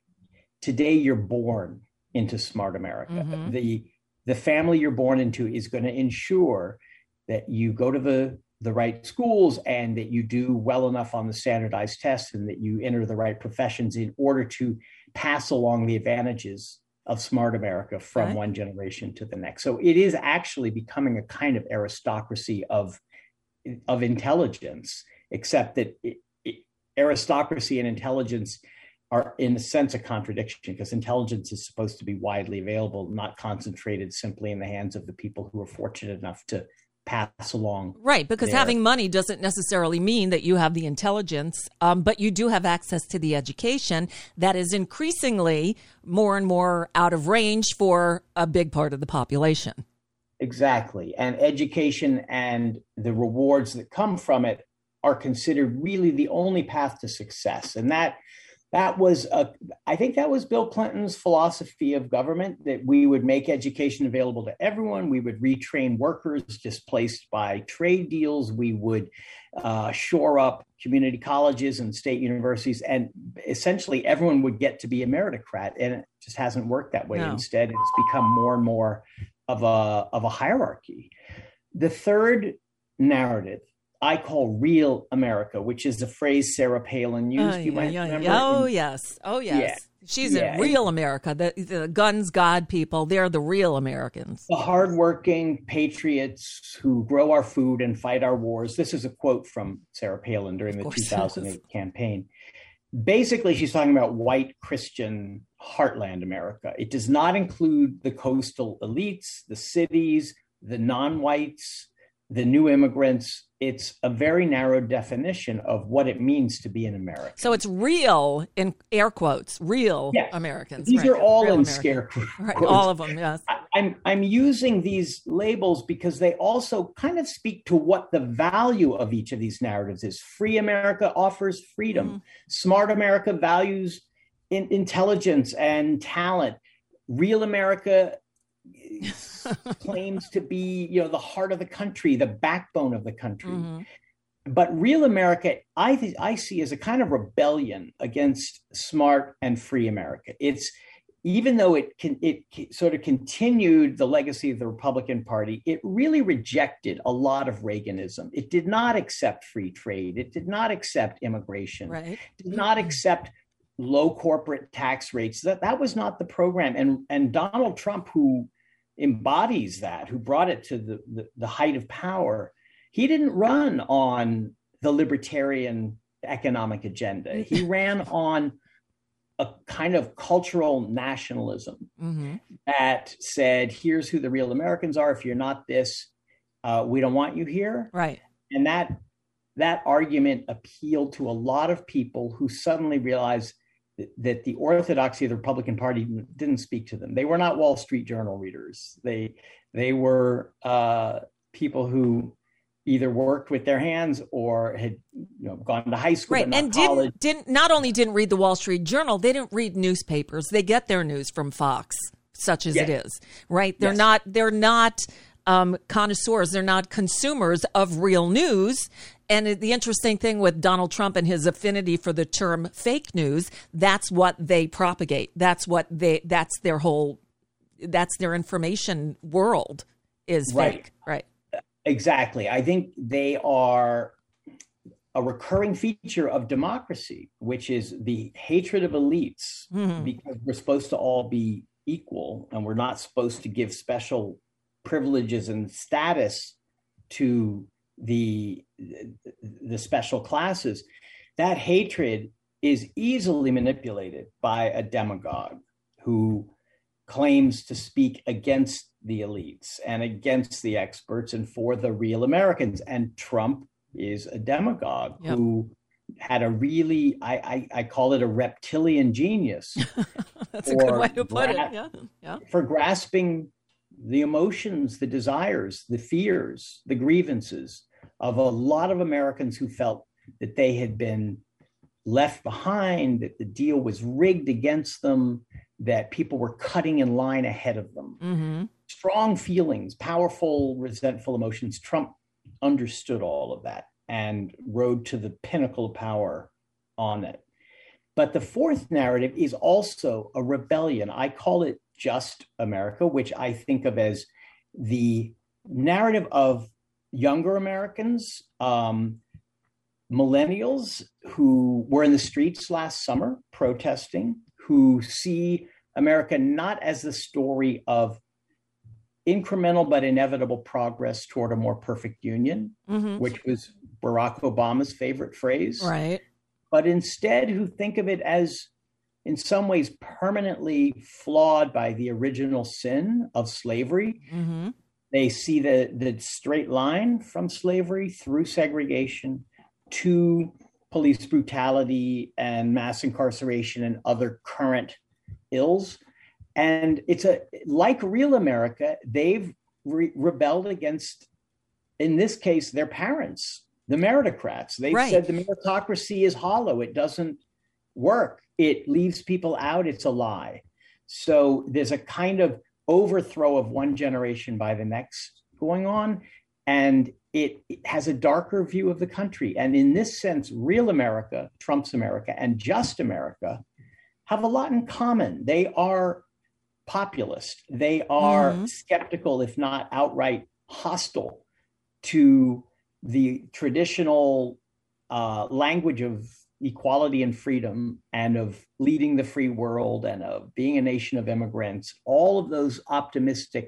Today, you're born into Smart America. Mm-hmm. The, the family you're born into is going to ensure that you go to the the right schools and that you do well enough on the standardized tests and that you enter the right professions in order to pass along the advantages of Smart America from right. one generation to the next. So it is actually becoming a kind of aristocracy of, of intelligence, except that it, it, aristocracy and intelligence are in a sense a contradiction, because intelligence is supposed to be widely available, not concentrated simply in the hands of the people who are fortunate enough to pass along. Right, because their... having money doesn't necessarily mean that you have the intelligence, um, but you do have access to the education that is increasingly more and more out of range for a big part of the population. Exactly. And education and the rewards that come from it are considered really the only path to success. And that That was, a, I think that was Bill Clinton's philosophy of government, that we would make education available to everyone. We would retrain workers displaced by trade deals. We would uh, shore up community colleges and state universities. And essentially everyone would get to be a meritocrat. And it just hasn't worked that way. No. Instead, it's become more and more of a, of a hierarchy. The third narrative I call Real America, which is a phrase Sarah Palin used. Oh, you yeah, might yeah, remember. Yeah. Oh, yes. Oh, yes. Yeah. She's yeah. in Real America. The, the guns, God people, they're the real Americans. The hardworking patriots who grow our food and fight our wars. This is a quote from Sarah Palin during the two thousand eight campaign. Basically, she's talking about white Christian heartland America. It does not include the coastal elites, the cities, the non-whites, the new immigrants. It's a very narrow definition of what it means to be an American. So it's real, in air quotes, real yes. Americans. These right. are all real in Americans. scare quotes. Right. All of them, yes. I, I'm, I'm using these labels because they also kind of speak to what the value of each of these narratives is. Free America offers freedom. Mm-hmm. Smart America values in, intelligence and talent. Real America claims to be, you know, the heart of the country, the backbone of the country. Mm-hmm. But Real America, I think I see as a kind of rebellion against smart and free America. It's even though it can, it sort of continued the legacy of the Republican Party, it really rejected a lot of Reaganism. It did not accept free trade. It did not accept immigration. Right. It did not accept low corporate tax rates. That that was not the program. And and Donald Trump, who embodies that, who brought it to the, the, the height of power, he didn't run on the libertarian economic agenda. He ran on a kind of cultural nationalism mm-hmm. that said, here's who the real Americans are. If you're not this, uh, we don't want you here. Right. And that that argument appealed to a lot of people who suddenly realized that, that the orthodoxy of the Republican Party didn't speak to them. They were not Wall Street Journal readers. They they were uh, people who either worked with their hands or had, you know, gone to high school, right, but not and college. didn't didn't not only didn't read the Wall Street Journal, they didn't read newspapers. They get their news from Fox, such as yes. it is. Right? They're yes. not. They're not um, connoisseurs. They're not consumers of real news. And the interesting thing with Donald Trump and his affinity for the term fake news, that's what they propagate. That's what they. That's their whole. That's their information world is right. fake. Right. Exactly. I think they are a recurring feature of democracy, which is the hatred of elites, mm-hmm. because we're supposed to all be equal and we're not supposed to give special privileges and status to the, the special classes. That hatred is easily manipulated by a demagogue who claims to speak against the elites and against the experts and for the real Americans. And Trump is a demagogue yep. who had a really, I, I, I call it a reptilian genius. That's a good way to put gra- it. Yeah. Yeah. For grasping the emotions, the desires, the fears, the grievances of a lot of Americans who felt that they had been left behind, that the deal was rigged against them, that people were cutting in line ahead of them. Mm-hmm. Strong feelings, powerful, resentful emotions. Trump understood all of that and rode to the pinnacle of power on it. But the fourth narrative is also a rebellion. I call it Just America, which I think of as the narrative of younger Americans, um, millennials who were in the streets last summer protesting, who see America not as the story of incremental but inevitable progress toward a more perfect union, mm-hmm. which was Barack Obama's favorite phrase, right? But instead who think of it as, in some ways, permanently flawed by the original sin of slavery. Mm-hmm. They see the, the straight line from slavery through segregation to police brutality and mass incarceration and other current ills. And it's a, like real America, they've re- rebelled against, in this case, their parents, the meritocrats. They've right. said the meritocracy is hollow. It doesn't work. It leaves people out. It's a lie. So there's a kind of overthrow of one generation by the next going on. And it, it has a darker view of the country. And in this sense, real America, Trump's America, and Just America have a lot in common. They are populist. They are mm-hmm. skeptical, if not outright hostile to the traditional uh, language of equality and freedom and of leading the free world and of being a nation of immigrants. All of those optimistic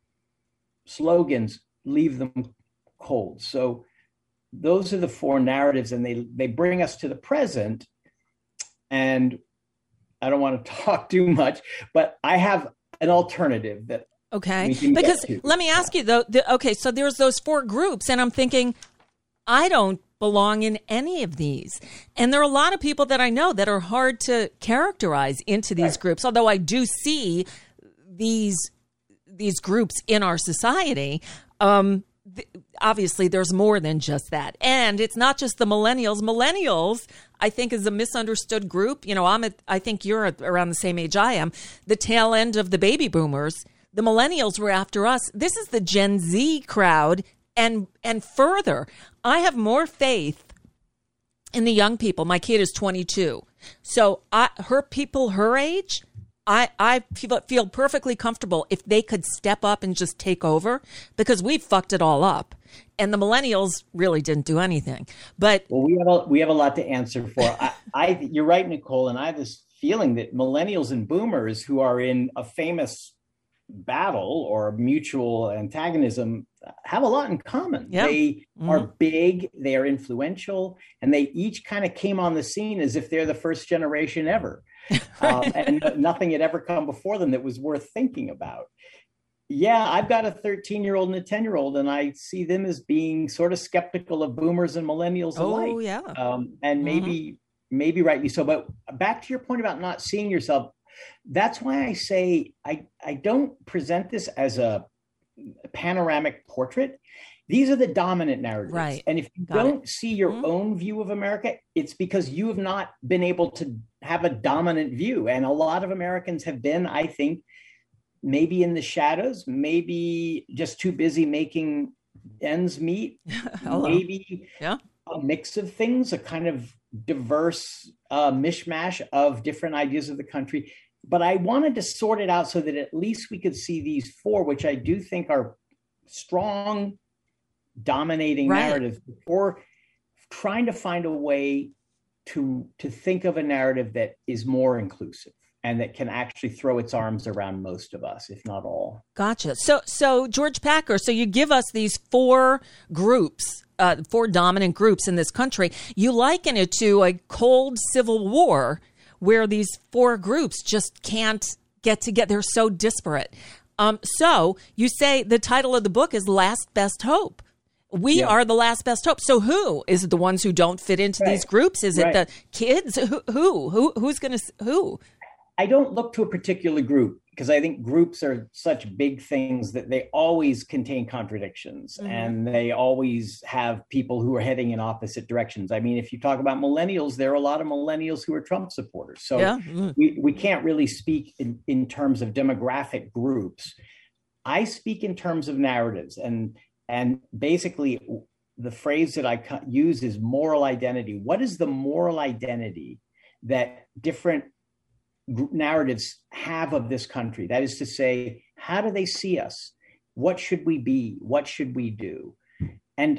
slogans leave them cold. So those are the four narratives, and they, they bring us to the present. And I don't want to talk too much, but I have an alternative that okay. Because let me ask you though. The, okay, so there's those four groups, and I'm thinking, I don't belong in any of these, and there are a lot of people that I know that are hard to characterize into these right. groups. Although I do see these these groups in our society. Um, th- obviously, there's more than just that, and it's not just the millennials. Millennials, I think, is a misunderstood group. You know, I'm at, I think you're at around the same age I am. The tail end of the baby boomers. the millennials were after us. This is the Gen Z crowd. And and further, I have more faith in the young people. My kid is twenty-two. So I, her people her age, I, I feel, feel perfectly comfortable if they could step up and just take over, because we've fucked it all up. And the millennials really didn't do anything. But well, we have a, we have a lot to answer for. I, I you're right, Nicole, and I have this feeling that millennials and boomers, who are in a famous battle or mutual antagonism, have a lot in common. Yeah. They mm-hmm. are big, they are influential, and they each kind of came on the scene as if they're the first generation ever. um, and nothing had ever come before them that was worth thinking about. Yeah, I've got a thirteen-year-old and a ten-year-old, and I see them as being sort of skeptical of boomers and millennials oh, alike. Oh, yeah. Um, and maybe, mm-hmm. maybe rightly so. But back to your point about not seeing yourself, that's why I say I, I don't present this as a panoramic portrait. These are the dominant narratives. Right. And if you Got don't it. see your mm-hmm. own view of America, it's because you have not been able to have a dominant view. And a lot of Americans have been, I think, maybe in the shadows, maybe just too busy making ends meet, maybe yeah. a mix of things, a kind of diverse uh, mishmash of different ideas of the country. But I wanted to sort it out so that at least we could see these four, which I do think are strong, dominating right. narratives, before trying to find a way to, to think of a narrative that is more inclusive and that can actually throw its arms around most of us, if not all. Gotcha. So, so George Packer, so you give us these four groups, uh, four dominant groups in this country. You liken it to a cold civil war where these four groups just can't get together. They're so disparate. Um, so you say the title of the book is Last Best Hope. We yeah. are the last best hope. So who? Is it the ones who don't fit into right. these groups? Is right. it the kids? Who? Who? who who's going to, who? I don't look to a particular group, because I think groups are such big things that they always contain contradictions, mm-hmm. and they always have people who are heading in opposite directions. I mean, if you talk about millennials, there are a lot of millennials who are Trump supporters. So yeah. mm-hmm. we, we can't really speak in, in terms of demographic groups. I speak in terms of narratives, and and basically the phrase that I use is moral identity. What is the moral identity that different narratives have of this country? That is to say, how do they see us? What should we be? What should we do? And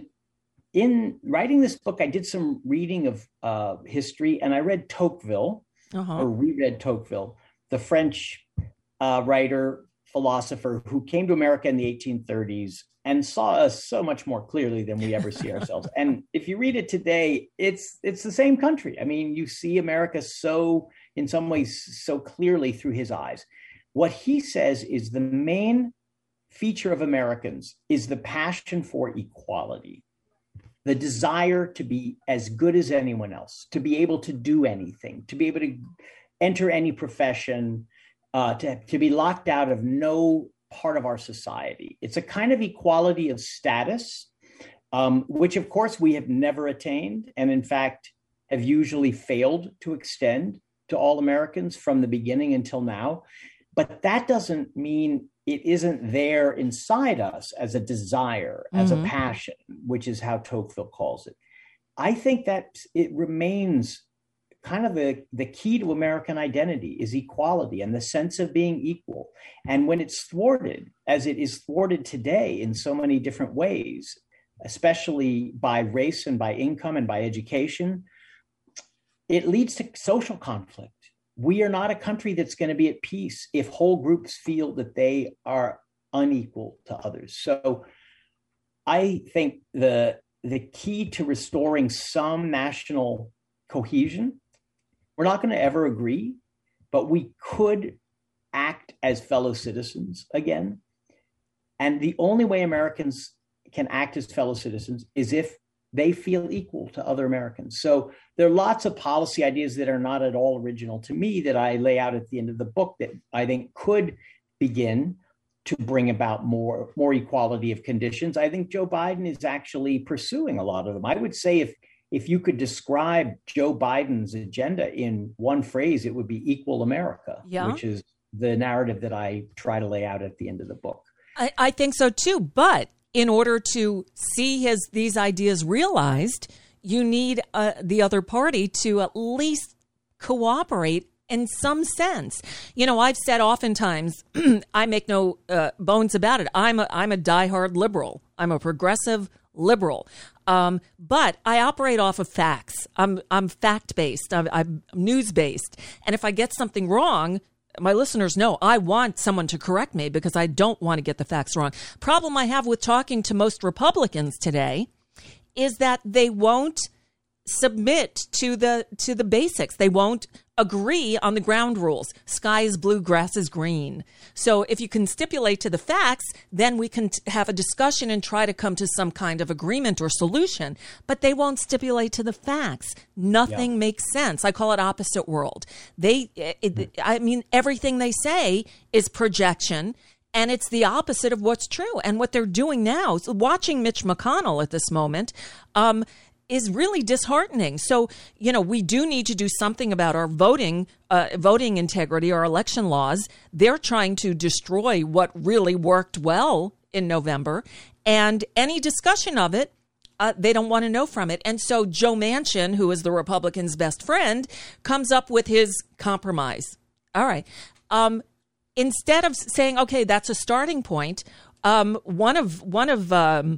in writing this book, I did some reading of uh, history, and I read Tocqueville, uh-huh. or reread Tocqueville, the French uh, writer, philosopher who came to America in the eighteen thirties and saw us so much more clearly than we ever see ourselves. And if you read it today, it's it's the same country. I mean, you see America so, in some ways, so clearly through his eyes. What he says is the main feature of Americans is the passion for equality, the desire to be as good as anyone else, to be able to do anything, to be able to enter any profession, uh, to, to be locked out of no part of our society. It's a kind of equality of status, um, which of course we have never attained, and in fact have usually failed to extend to all Americans from the beginning until now. But that doesn't mean it isn't there inside us as a desire, as mm-hmm. a passion, which is how Tocqueville calls it. I think that it remains kind of the, the key to American identity is equality and the sense of being equal. And when it's thwarted, as it is thwarted today in so many different ways, especially by race and by income and by education, it leads to social conflict. We are not a country that's going to be at peace if whole groups feel that they are unequal to others. So I think the, the key to restoring some national cohesion, we're not going to ever agree, but we could act as fellow citizens again. And the only way Americans can act as fellow citizens is if they feel equal to other Americans. So there are lots of policy ideas that are not at all original to me that I lay out at the end of the book that I think could begin to bring about more, more equality of conditions. I think Joe Biden is actually pursuing a lot of them. I would say if, if you could describe Joe Biden's agenda in one phrase, it would be equal America, yeah. which is the narrative that I try to lay out at the end of the book. I, I think so too. But in order to see his these ideas realized, you need uh, the other party to at least cooperate in some sense. You know, I've said oftentimes, I make no uh, bones about it. I'm a, I'm a diehard liberal. I'm a progressive liberal. Um, but I operate off of facts. I'm I'm fact-based. I'm, I'm news-based. And if I get something wrong, my listeners know I want someone to correct me because I don't want to get the facts wrong. Problem I have with talking to most Republicans today is that they won't submit to the to the basics. They won't agree on the ground rules. Sky is blue, grass is green. So if you can stipulate to the facts, then we can t- have a discussion and try to come to some kind of agreement or solution. But they won't stipulate to the facts. Nothing yeah. makes sense. I call it opposite world. They, it, I mean, everything they say is projection. And it's the opposite of what's true. And what they're doing now, so watching Mitch McConnell at this moment, um, is really disheartening. So, you know, we do need to do something about our voting, uh, voting integrity, our election laws. They're trying to destroy what really worked well in November. And any discussion of it, uh, they don't want to know from it. And so Joe Manchin, who is the Republicans' best friend, comes up with his compromise. All right. Um, instead of saying, okay, that's a starting point, um, one of, one of, um,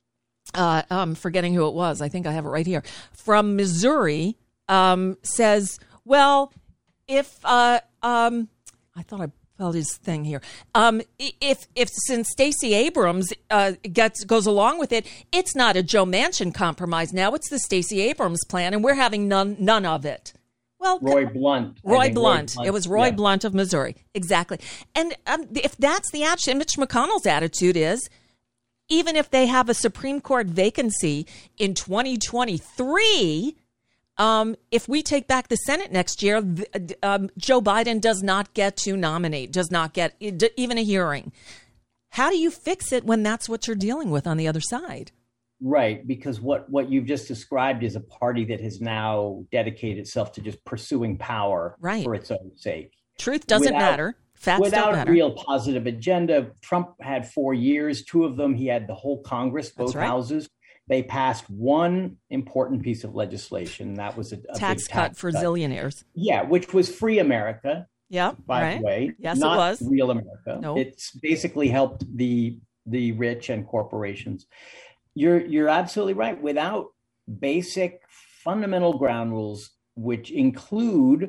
Uh, I'm forgetting who it was. I think I have it right here. From Missouri, um, says, well, if uh, um, I thought I felt his thing here. Um, if if since Stacey Abrams uh, gets goes along with it, it's not a Joe Manchin compromise now. It's the Stacey Abrams plan, and we're having none none of it. Well, Roy Blunt. Roy Blunt. Roy Blunt. It was Roy yeah. Blunt of Missouri. Exactly. And um, if that's the attitude, Mitch McConnell's attitude is, even if they have a Supreme Court vacancy in twenty twenty-three, um, if we take back the Senate next year, um, Joe Biden does not get to nominate, does not get even a hearing. How do you fix it when that's what you're dealing with on the other side? Right, because what, what you've just described is a party that has now dedicated itself to just pursuing power right. for its own sake. Truth doesn't Without, matter. Facts Without don't matter. a real positive agenda. Trump had four years, two of them, he had the whole Congress, both right. houses. They passed one important piece of legislation. That was a, a tax big cut tax for cut. zillionaires. Yeah, which was Free America. Yeah, by right. the way. Yes, not it was. Real America. No. It's basically helped the the rich and corporations. You're you're absolutely right. Without basic fundamental ground rules, which include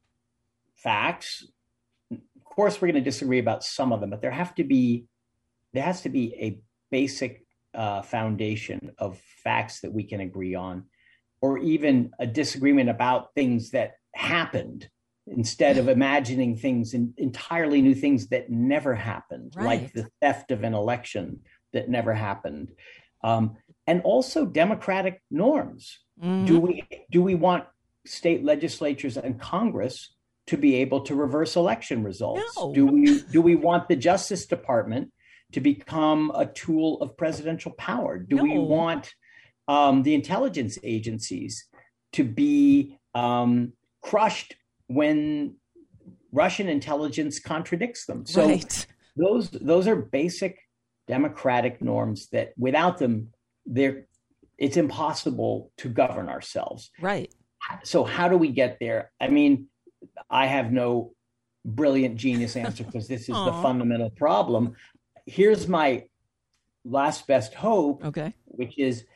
facts, of course we're going to disagree about some of them, but there have to be there has to be a basic uh, foundation of facts that we can agree on, or even a disagreement about things that happened, instead of imagining things in entirely new things that never happened, right. like the theft of an election that never happened. Um, and also democratic norms. Mm-hmm. Do we do we want state legislatures and Congress to be able to reverse election results? No. Do we do we want the Justice Department to become a tool of presidential power? Do no. we want um, the intelligence agencies to be um, crushed when Russian intelligence contradicts them? So right. those those are basic democratic norms that without them, they're it's impossible to govern ourselves. Right. So how do we get there? I mean, I have no brilliant genius answer because this is the fundamental problem. Here's my last best hope, okay. which is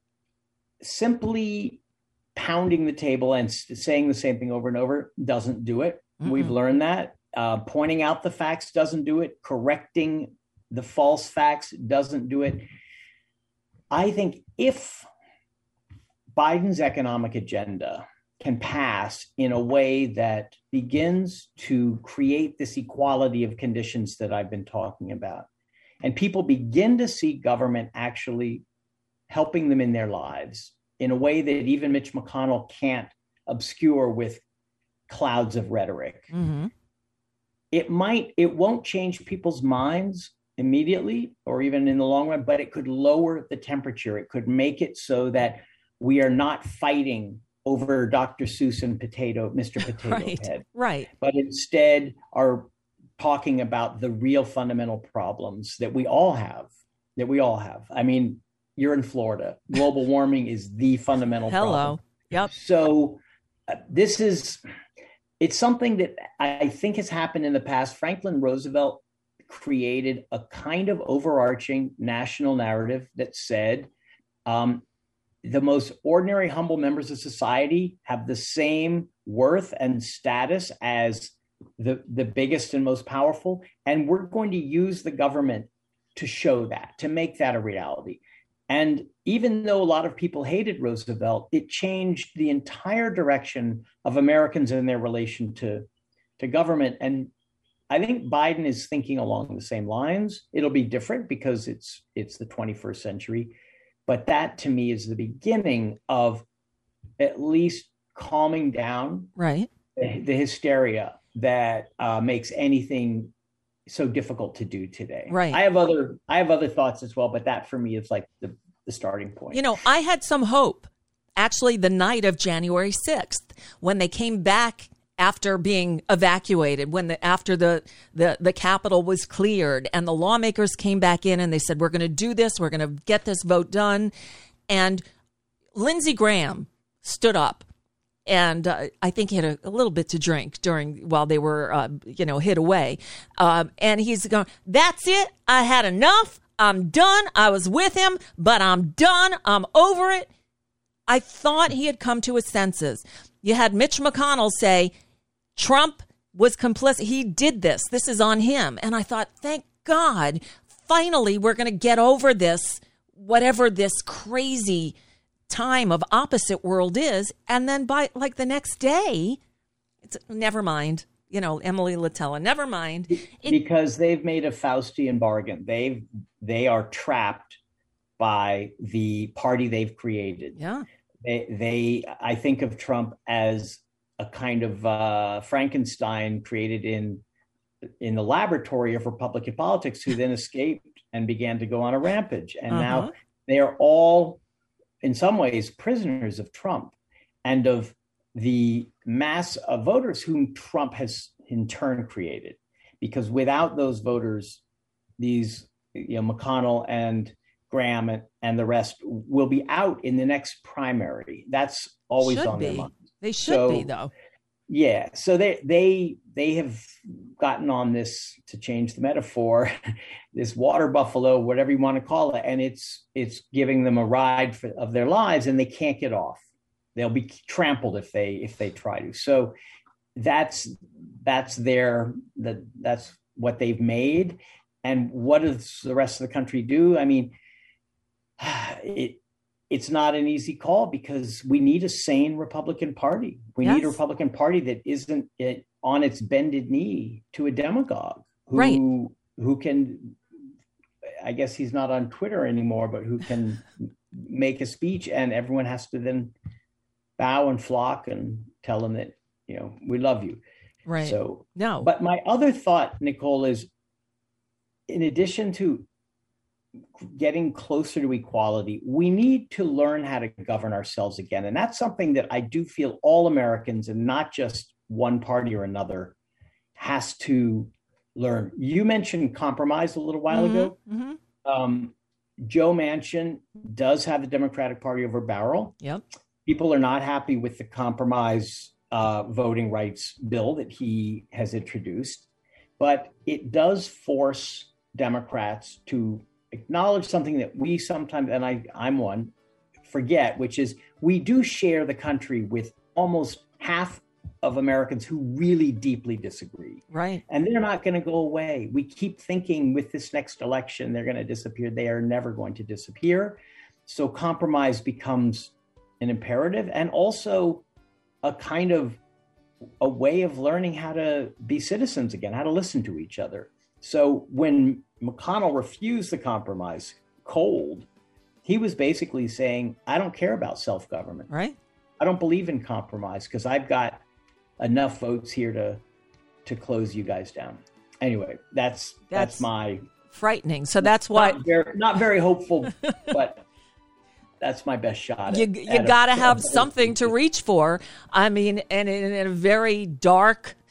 simply pounding the table and saying the same thing over and over doesn't do it. Mm-hmm. We've learned that. Uh, pointing out the facts doesn't do it. Correcting the false facts doesn't do it. I think if Biden's economic agenda can pass in a way that begins to create this equality of conditions that I've been talking about, and people begin to see government actually helping them in their lives in a way that even Mitch McConnell can't obscure with clouds of rhetoric, mm-hmm. it might, it won't change people's minds immediately or even in the long run, but it could lower the temperature. It could make it so that we are not fighting over Doctor Seuss and potato, Mister Potato right, Head. Right. But instead are talking about the real fundamental problems that we all have, that we all have. I mean, you're in Florida. Global warming is the fundamental Hello. problem. Yep. So uh, this is, it's something that I think has happened in the past. Franklin Roosevelt created a kind of overarching national narrative that said um, the most ordinary, humble members of society have the same worth and status as the, the biggest and most powerful. And we're going to use the government to show that, to make that a reality. And even though a lot of people hated Roosevelt, it changed the entire direction of Americans in their relation to, to government. And I think Biden is thinking along the same lines. It'll be different because it's it's the twenty-first century. But that, to me, is the beginning of at least calming down right. the, the hysteria that uh, makes anything so difficult to do today. Right. I have other I have other thoughts as well, but that for me is like the, the starting point. You know, I had some hope actually the night of January sixth when they came back after being evacuated, when the after the, the, the Capitol was cleared and the lawmakers came back in and they said, we're going to do this, we're going to get this vote done. And Lindsey Graham stood up. And uh, I think he had a, a little bit to drink during while they were, uh, you know, hid away. Um, and he's going, that's it. I had enough. I'm done. I was with him, but I'm done. I'm over it. I thought he had come to his senses. You had Mitch McConnell say Trump was complicit. He did this. This is on him. And I thought, thank God, finally, we're going to get over this, whatever this crazy time of opposite world is. And then by like the next day, it's never mind, you know, Emily Latella, never mind. It, because they've made a Faustian bargain. They've, they are trapped by the party they've created. Yeah. They, they, I think of Trump as a kind of uh, Frankenstein created in, in the laboratory of Republican politics, who then escaped and began to go on a rampage. And uh-huh. now they are all, in some ways, prisoners of Trump and of the mass of voters whom Trump has in turn created. Because without those voters, these, you know, McConnell and Graham and, and the rest will be out in the next primary. That's always should on be. their mind. They should so, be, though. Yeah. So they they they have gotten on this, to change the metaphor, this water buffalo, whatever you want to call it, and it's it's giving them a ride for, of their lives, and they can't get off. They'll be trampled if they if they try to. So that's that's their the that's what they've made. And what does the rest of the country do? I mean, it it's not an easy call, because we need a sane Republican Party. We yes. need a Republican Party that isn't it, on its bended knee to a demagogue who right. who can, I guess he's not on Twitter anymore, but who can make a speech and everyone has to then bow and flock and tell them that, you know, we love you. Right. So no. But my other thought, Nicole, is in addition to getting closer to equality, we need to learn how to govern ourselves again. And that's something that I do feel all Americans, and not just one party or another, has to learn. You mentioned compromise a little while mm-hmm, ago. Mm-hmm. Um, Joe Manchin does have the Democratic Party over barrel. Yep. People are not happy with the compromise uh, voting rights bill that he has introduced, but it does force Democrats to acknowledge something that we sometimes, and I, I'm one, forget, which is we do share the country with almost half of Americans who really deeply disagree. Right. And they're not going to go away. We keep thinking with this next election, they're going to disappear. They are never going to disappear. So compromise becomes an imperative, and also a kind of a way of learning how to be citizens again, how to listen to each other. So when McConnell refused the compromise cold, he was basically saying, I don't care about self-government. Right. I don't believe in compromise because I've got enough votes here to to close you guys down. Anyway, that's that's, That's my frightening. So that's why not very, not very hopeful, but that's my best shot. you at, you at got to a- have something to reach for. I mean, and in, in a very dark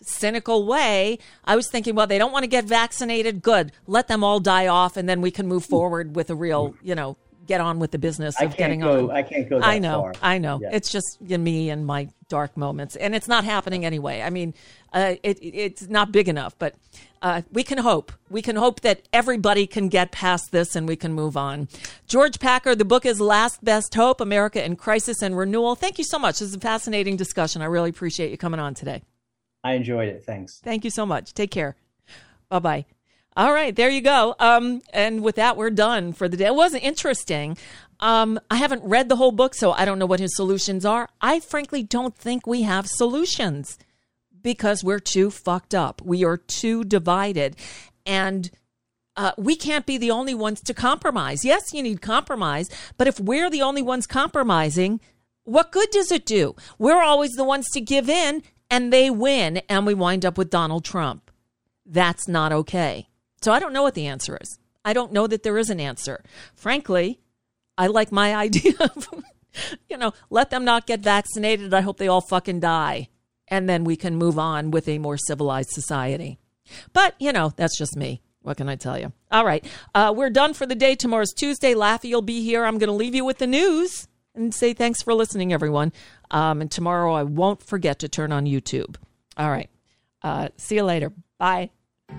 cynical way, I was thinking, well, they don't want to get vaccinated. Good. Let them all die off, and then we can move forward with a real, you know, get on with the business of I can't getting go, on. I can't go that I know, far. I know. Yeah. It's just you know, me and my dark moments, and it's not happening anyway. I mean, uh, it, it's not big enough, but uh, we can hope. We can hope that everybody can get past this and we can move on. George Packer, the book is Last Best Hope, America in Crisis and Renewal. Thank you so much. This is a fascinating discussion. I really appreciate you coming on today. I enjoyed it. Thanks. Thank you so much. Take care. Bye-bye. All right, there you go. Um, and with that, we're done for the day. It wasn't interesting. Um, I haven't read the whole book, so I don't know what his solutions are. I frankly don't think we have solutions because we're too fucked up. We are too divided. And uh, we can't be the only ones to compromise. Yes, you need compromise, but if we're the only ones compromising, what good does it do? We're always the ones to give in, and they win, and we wind up with Donald Trump. That's not okay. So I don't know what the answer is. I don't know that there is an answer. Frankly, I like my idea of, you know, let them not get vaccinated. I hope they all fucking die. And then we can move on with a more civilized society. But, you know, that's just me. What can I tell you? All right. Uh, we're done for the day. Tomorrow's Tuesday. Laffy will be here. I'm going to leave you with the news and say thanks for listening, everyone. Um, and tomorrow I won't forget to turn on YouTube. All right. Uh, see you later. Bye.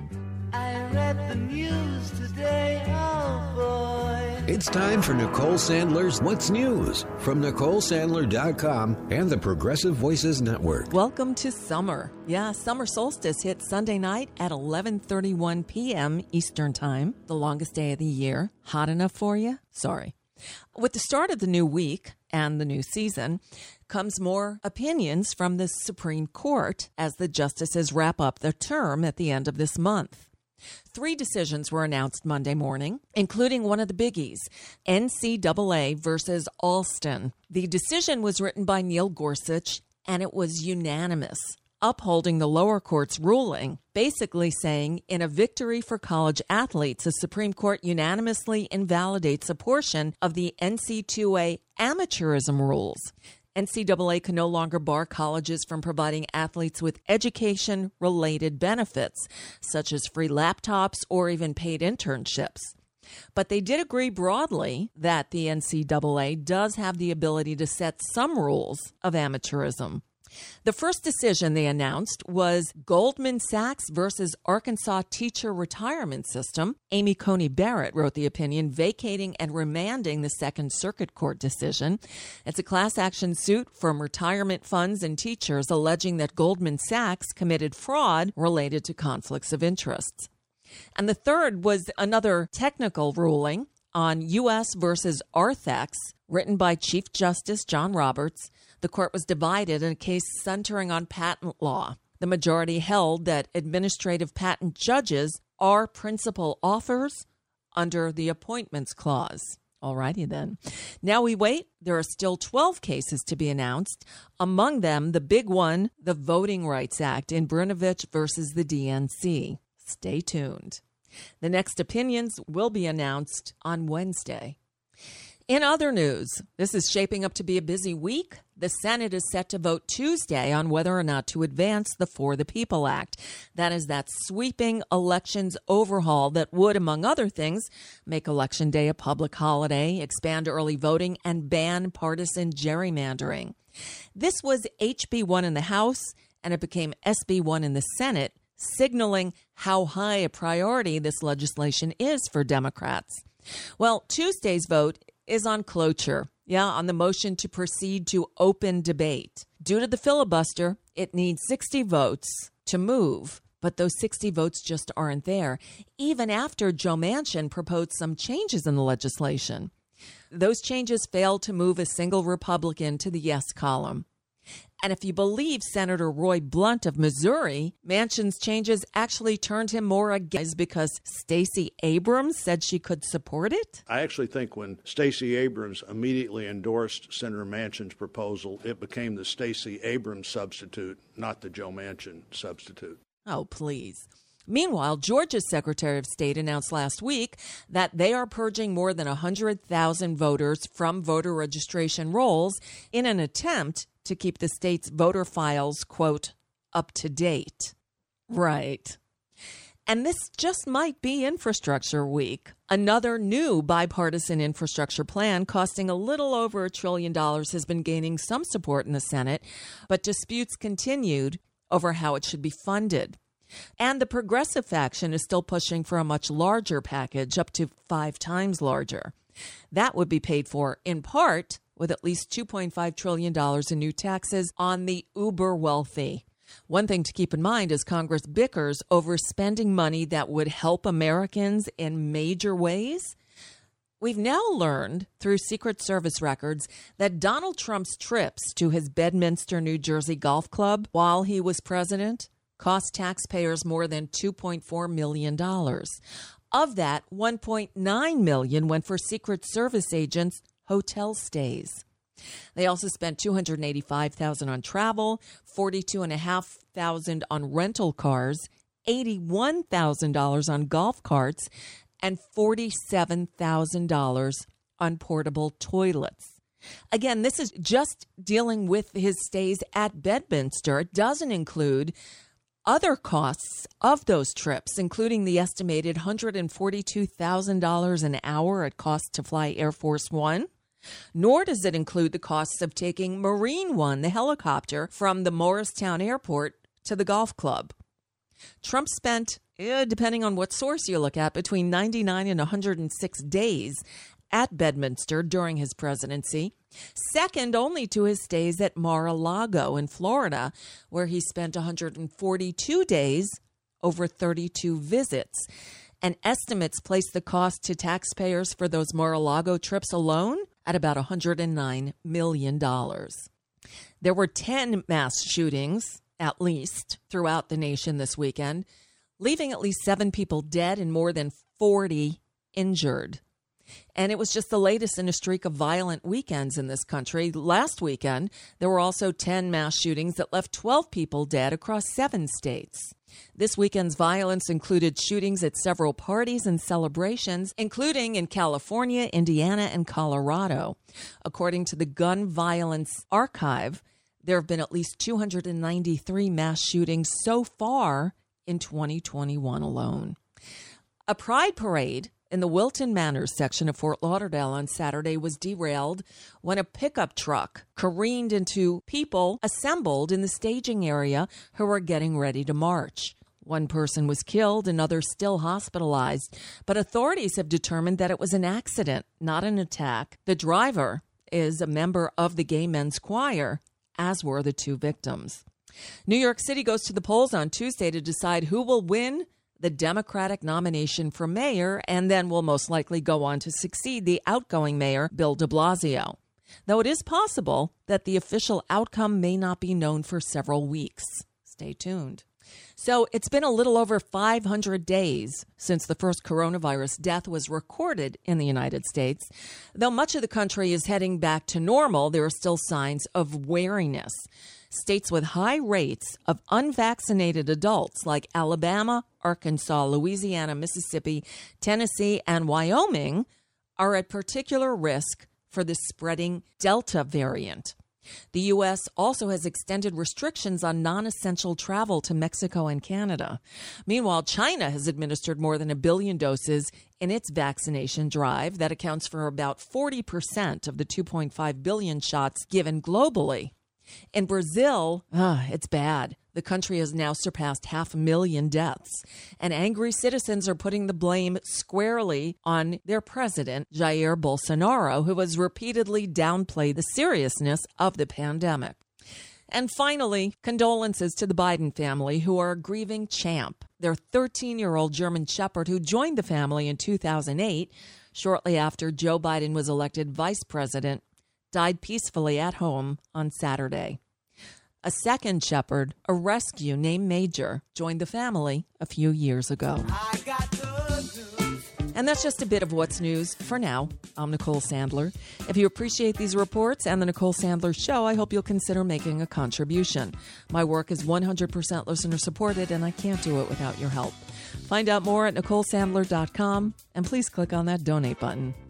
I read the news today, oh boy. It's time for Nicole Sandler's What's News from Nicole Sandler dot com and the Progressive Voices Network. Welcome to summer. Yeah, summer solstice hit Sunday night at eleven thirty-one p.m. Eastern Time, the longest day of the year. Hot enough for you? Sorry. With the start of the new week and the new season comes more opinions from the Supreme Court as the justices wrap up their term at the end of this month. Three decisions were announced Monday morning, including one of the biggies, N C double A versus Alston. The decision was written by Neil Gorsuch, and it was unanimous, upholding the lower court's ruling, basically saying in a victory for college athletes, the Supreme Court unanimously invalidates a portion of the N C double A amateurism rules. N C double A can no longer bar colleges from providing athletes with education-related benefits, such as free laptops or even paid internships. But they did agree broadly that the N C double A does have the ability to set some rules of amateurism. The first decision they announced was Goldman Sachs versus Arkansas Teacher Retirement System. Amy Coney Barrett wrote the opinion vacating and remanding the Second Circuit Court decision. It's a class action suit from retirement funds and teachers alleging that Goldman Sachs committed fraud related to conflicts of interest. And the third was another technical ruling on U S versus Arthex, written by Chief Justice John Roberts. The court was divided in a case centering on patent law. The majority held that administrative patent judges are principal authors under the Appointments Clause. All righty then. Now we wait. There are still twelve cases to be announced. Among them, the big one, the Voting Rights Act in Brnovich versus the D N C. Stay tuned. The next opinions will be announced on Wednesday. In other news, this is shaping up to be a busy week. The Senate is set to vote Tuesday on whether or not to advance the For the People Act. That is that sweeping elections overhaul that would, among other things, make Election Day a public holiday, expand early voting, and ban partisan gerrymandering. This was H B one in the House, and it became S B one in the Senate, signaling how high a priority this legislation is for Democrats. Well, Tuesday's vote is on cloture. Yeah, on the motion to proceed to open debate. Due to the filibuster, it needs sixty votes to move, but those sixty votes just aren't there, even after Joe Manchin proposed some changes in the legislation. Those changes failed to move a single Republican to the yes column. And if you believe Senator Roy Blunt of Missouri, Manchin's changes actually turned him more against because Stacey Abrams said she could support it. I actually think when Stacey Abrams immediately endorsed Senator Manchin's proposal, it became the Stacey Abrams substitute, not the Joe Manchin substitute. Oh, please. Meanwhile, Georgia's Secretary of State announced last week that they are purging more than one hundred thousand voters from voter registration rolls in an attempt to keep the state's voter files, quote, up to date. Right. And this just might be Infrastructure Week. Another new bipartisan infrastructure plan costing a little over a trillion dollars has been gaining some support in the Senate, but disputes continued over how it should be funded. And the progressive faction is still pushing for a much larger package, up to five times larger. That would be paid for, in part, with at least two point five trillion dollars in new taxes on the uber wealthy. One thing to keep in mind is Congress bickers over spending money that would help Americans in major ways. We've now learned through Secret Service records that Donald Trump's trips to his Bedminster, New Jersey golf club while he was president cost taxpayers more than two point four million dollars. Of that, one point nine million dollars went for Secret Service agents' hotel stays. They also spent two hundred eighty-five thousand dollars on travel, forty-two thousand five hundred dollars on rental cars, eighty-one thousand dollars on golf carts, and forty-seven thousand dollars on portable toilets. Again, this is just dealing with his stays at Bedminster. It doesn't include other costs of those trips, including the estimated one hundred forty-two thousand dollars an hour at cost to fly Air Force One. Nor does it include the costs of taking Marine One, the helicopter, from the Morristown Airport to the golf club. Trump spent, eh, depending on what source you look at, between ninety-nine and one hundred six days at Bedminster during his presidency, second only to his stays at Mar-a-Lago in Florida, where he spent one hundred forty-two days over thirty-two visits. And estimates place the cost to taxpayers for those Mar-a-Lago trips alone at about one hundred nine million dollars. There were ten mass shootings, at least, throughout the nation this weekend, leaving at least seven people dead and more than forty injured. And it was just the latest in a streak of violent weekends in this country. Last weekend, there were also ten mass shootings that left twelve people dead across seven states. This weekend's violence included shootings at several parties and celebrations, including in California, Indiana, and Colorado. According to the Gun Violence Archive, there have been at least two hundred ninety-three mass shootings so far in twenty twenty-one alone. A pride parade in the Wilton Manors section of Fort Lauderdale on Saturday was derailed when a pickup truck careened into people assembled in the staging area who were getting ready to march. One person was killed, another still hospitalized, but authorities have determined that it was an accident, not an attack. The driver is a member of the Gay Men's Choir, as were the two victims. New York City goes to the polls on Tuesday to decide who will win the Democratic nomination for mayor, and then will most likely go on to succeed the outgoing mayor, Bill de Blasio. Though it is possible that the official outcome may not be known for several weeks. Stay tuned. So it's been a little over five hundred days since the first coronavirus death was recorded in the United States. Though much of the country is heading back to normal, there are still signs of wariness. States with high rates of unvaccinated adults like Alabama, Arkansas, Louisiana, Mississippi, Tennessee, and Wyoming are at particular risk for the spreading Delta variant. The U S also has extended restrictions on non-essential travel to Mexico and Canada. Meanwhile, China has administered more than a billion doses in its vaccination drive. That accounts for about forty percent of the two point five billion shots given globally. In Brazil, uh, it's bad. The country has now surpassed half a million deaths, and angry citizens are putting the blame squarely on their president, Jair Bolsonaro, who has repeatedly downplayed the seriousness of the pandemic. And finally, condolences to the Biden family, who are grieving Champ, their thirteen-year-old German Shepherd who joined the family in two thousand eight, shortly after Joe Biden was elected vice president, died peacefully at home on Saturday. A second shepherd, a rescue named Major, joined the family a few years ago. I got the news. And that's just a bit of what's news for now. I'm Nicole Sandler. If you appreciate these reports and the Nicole Sandler Show, I hope you'll consider making a contribution. My work is one hundred percent listener supported, and I can't do it without your help. Find out more at nicole sandler dot com, and please click on that donate button.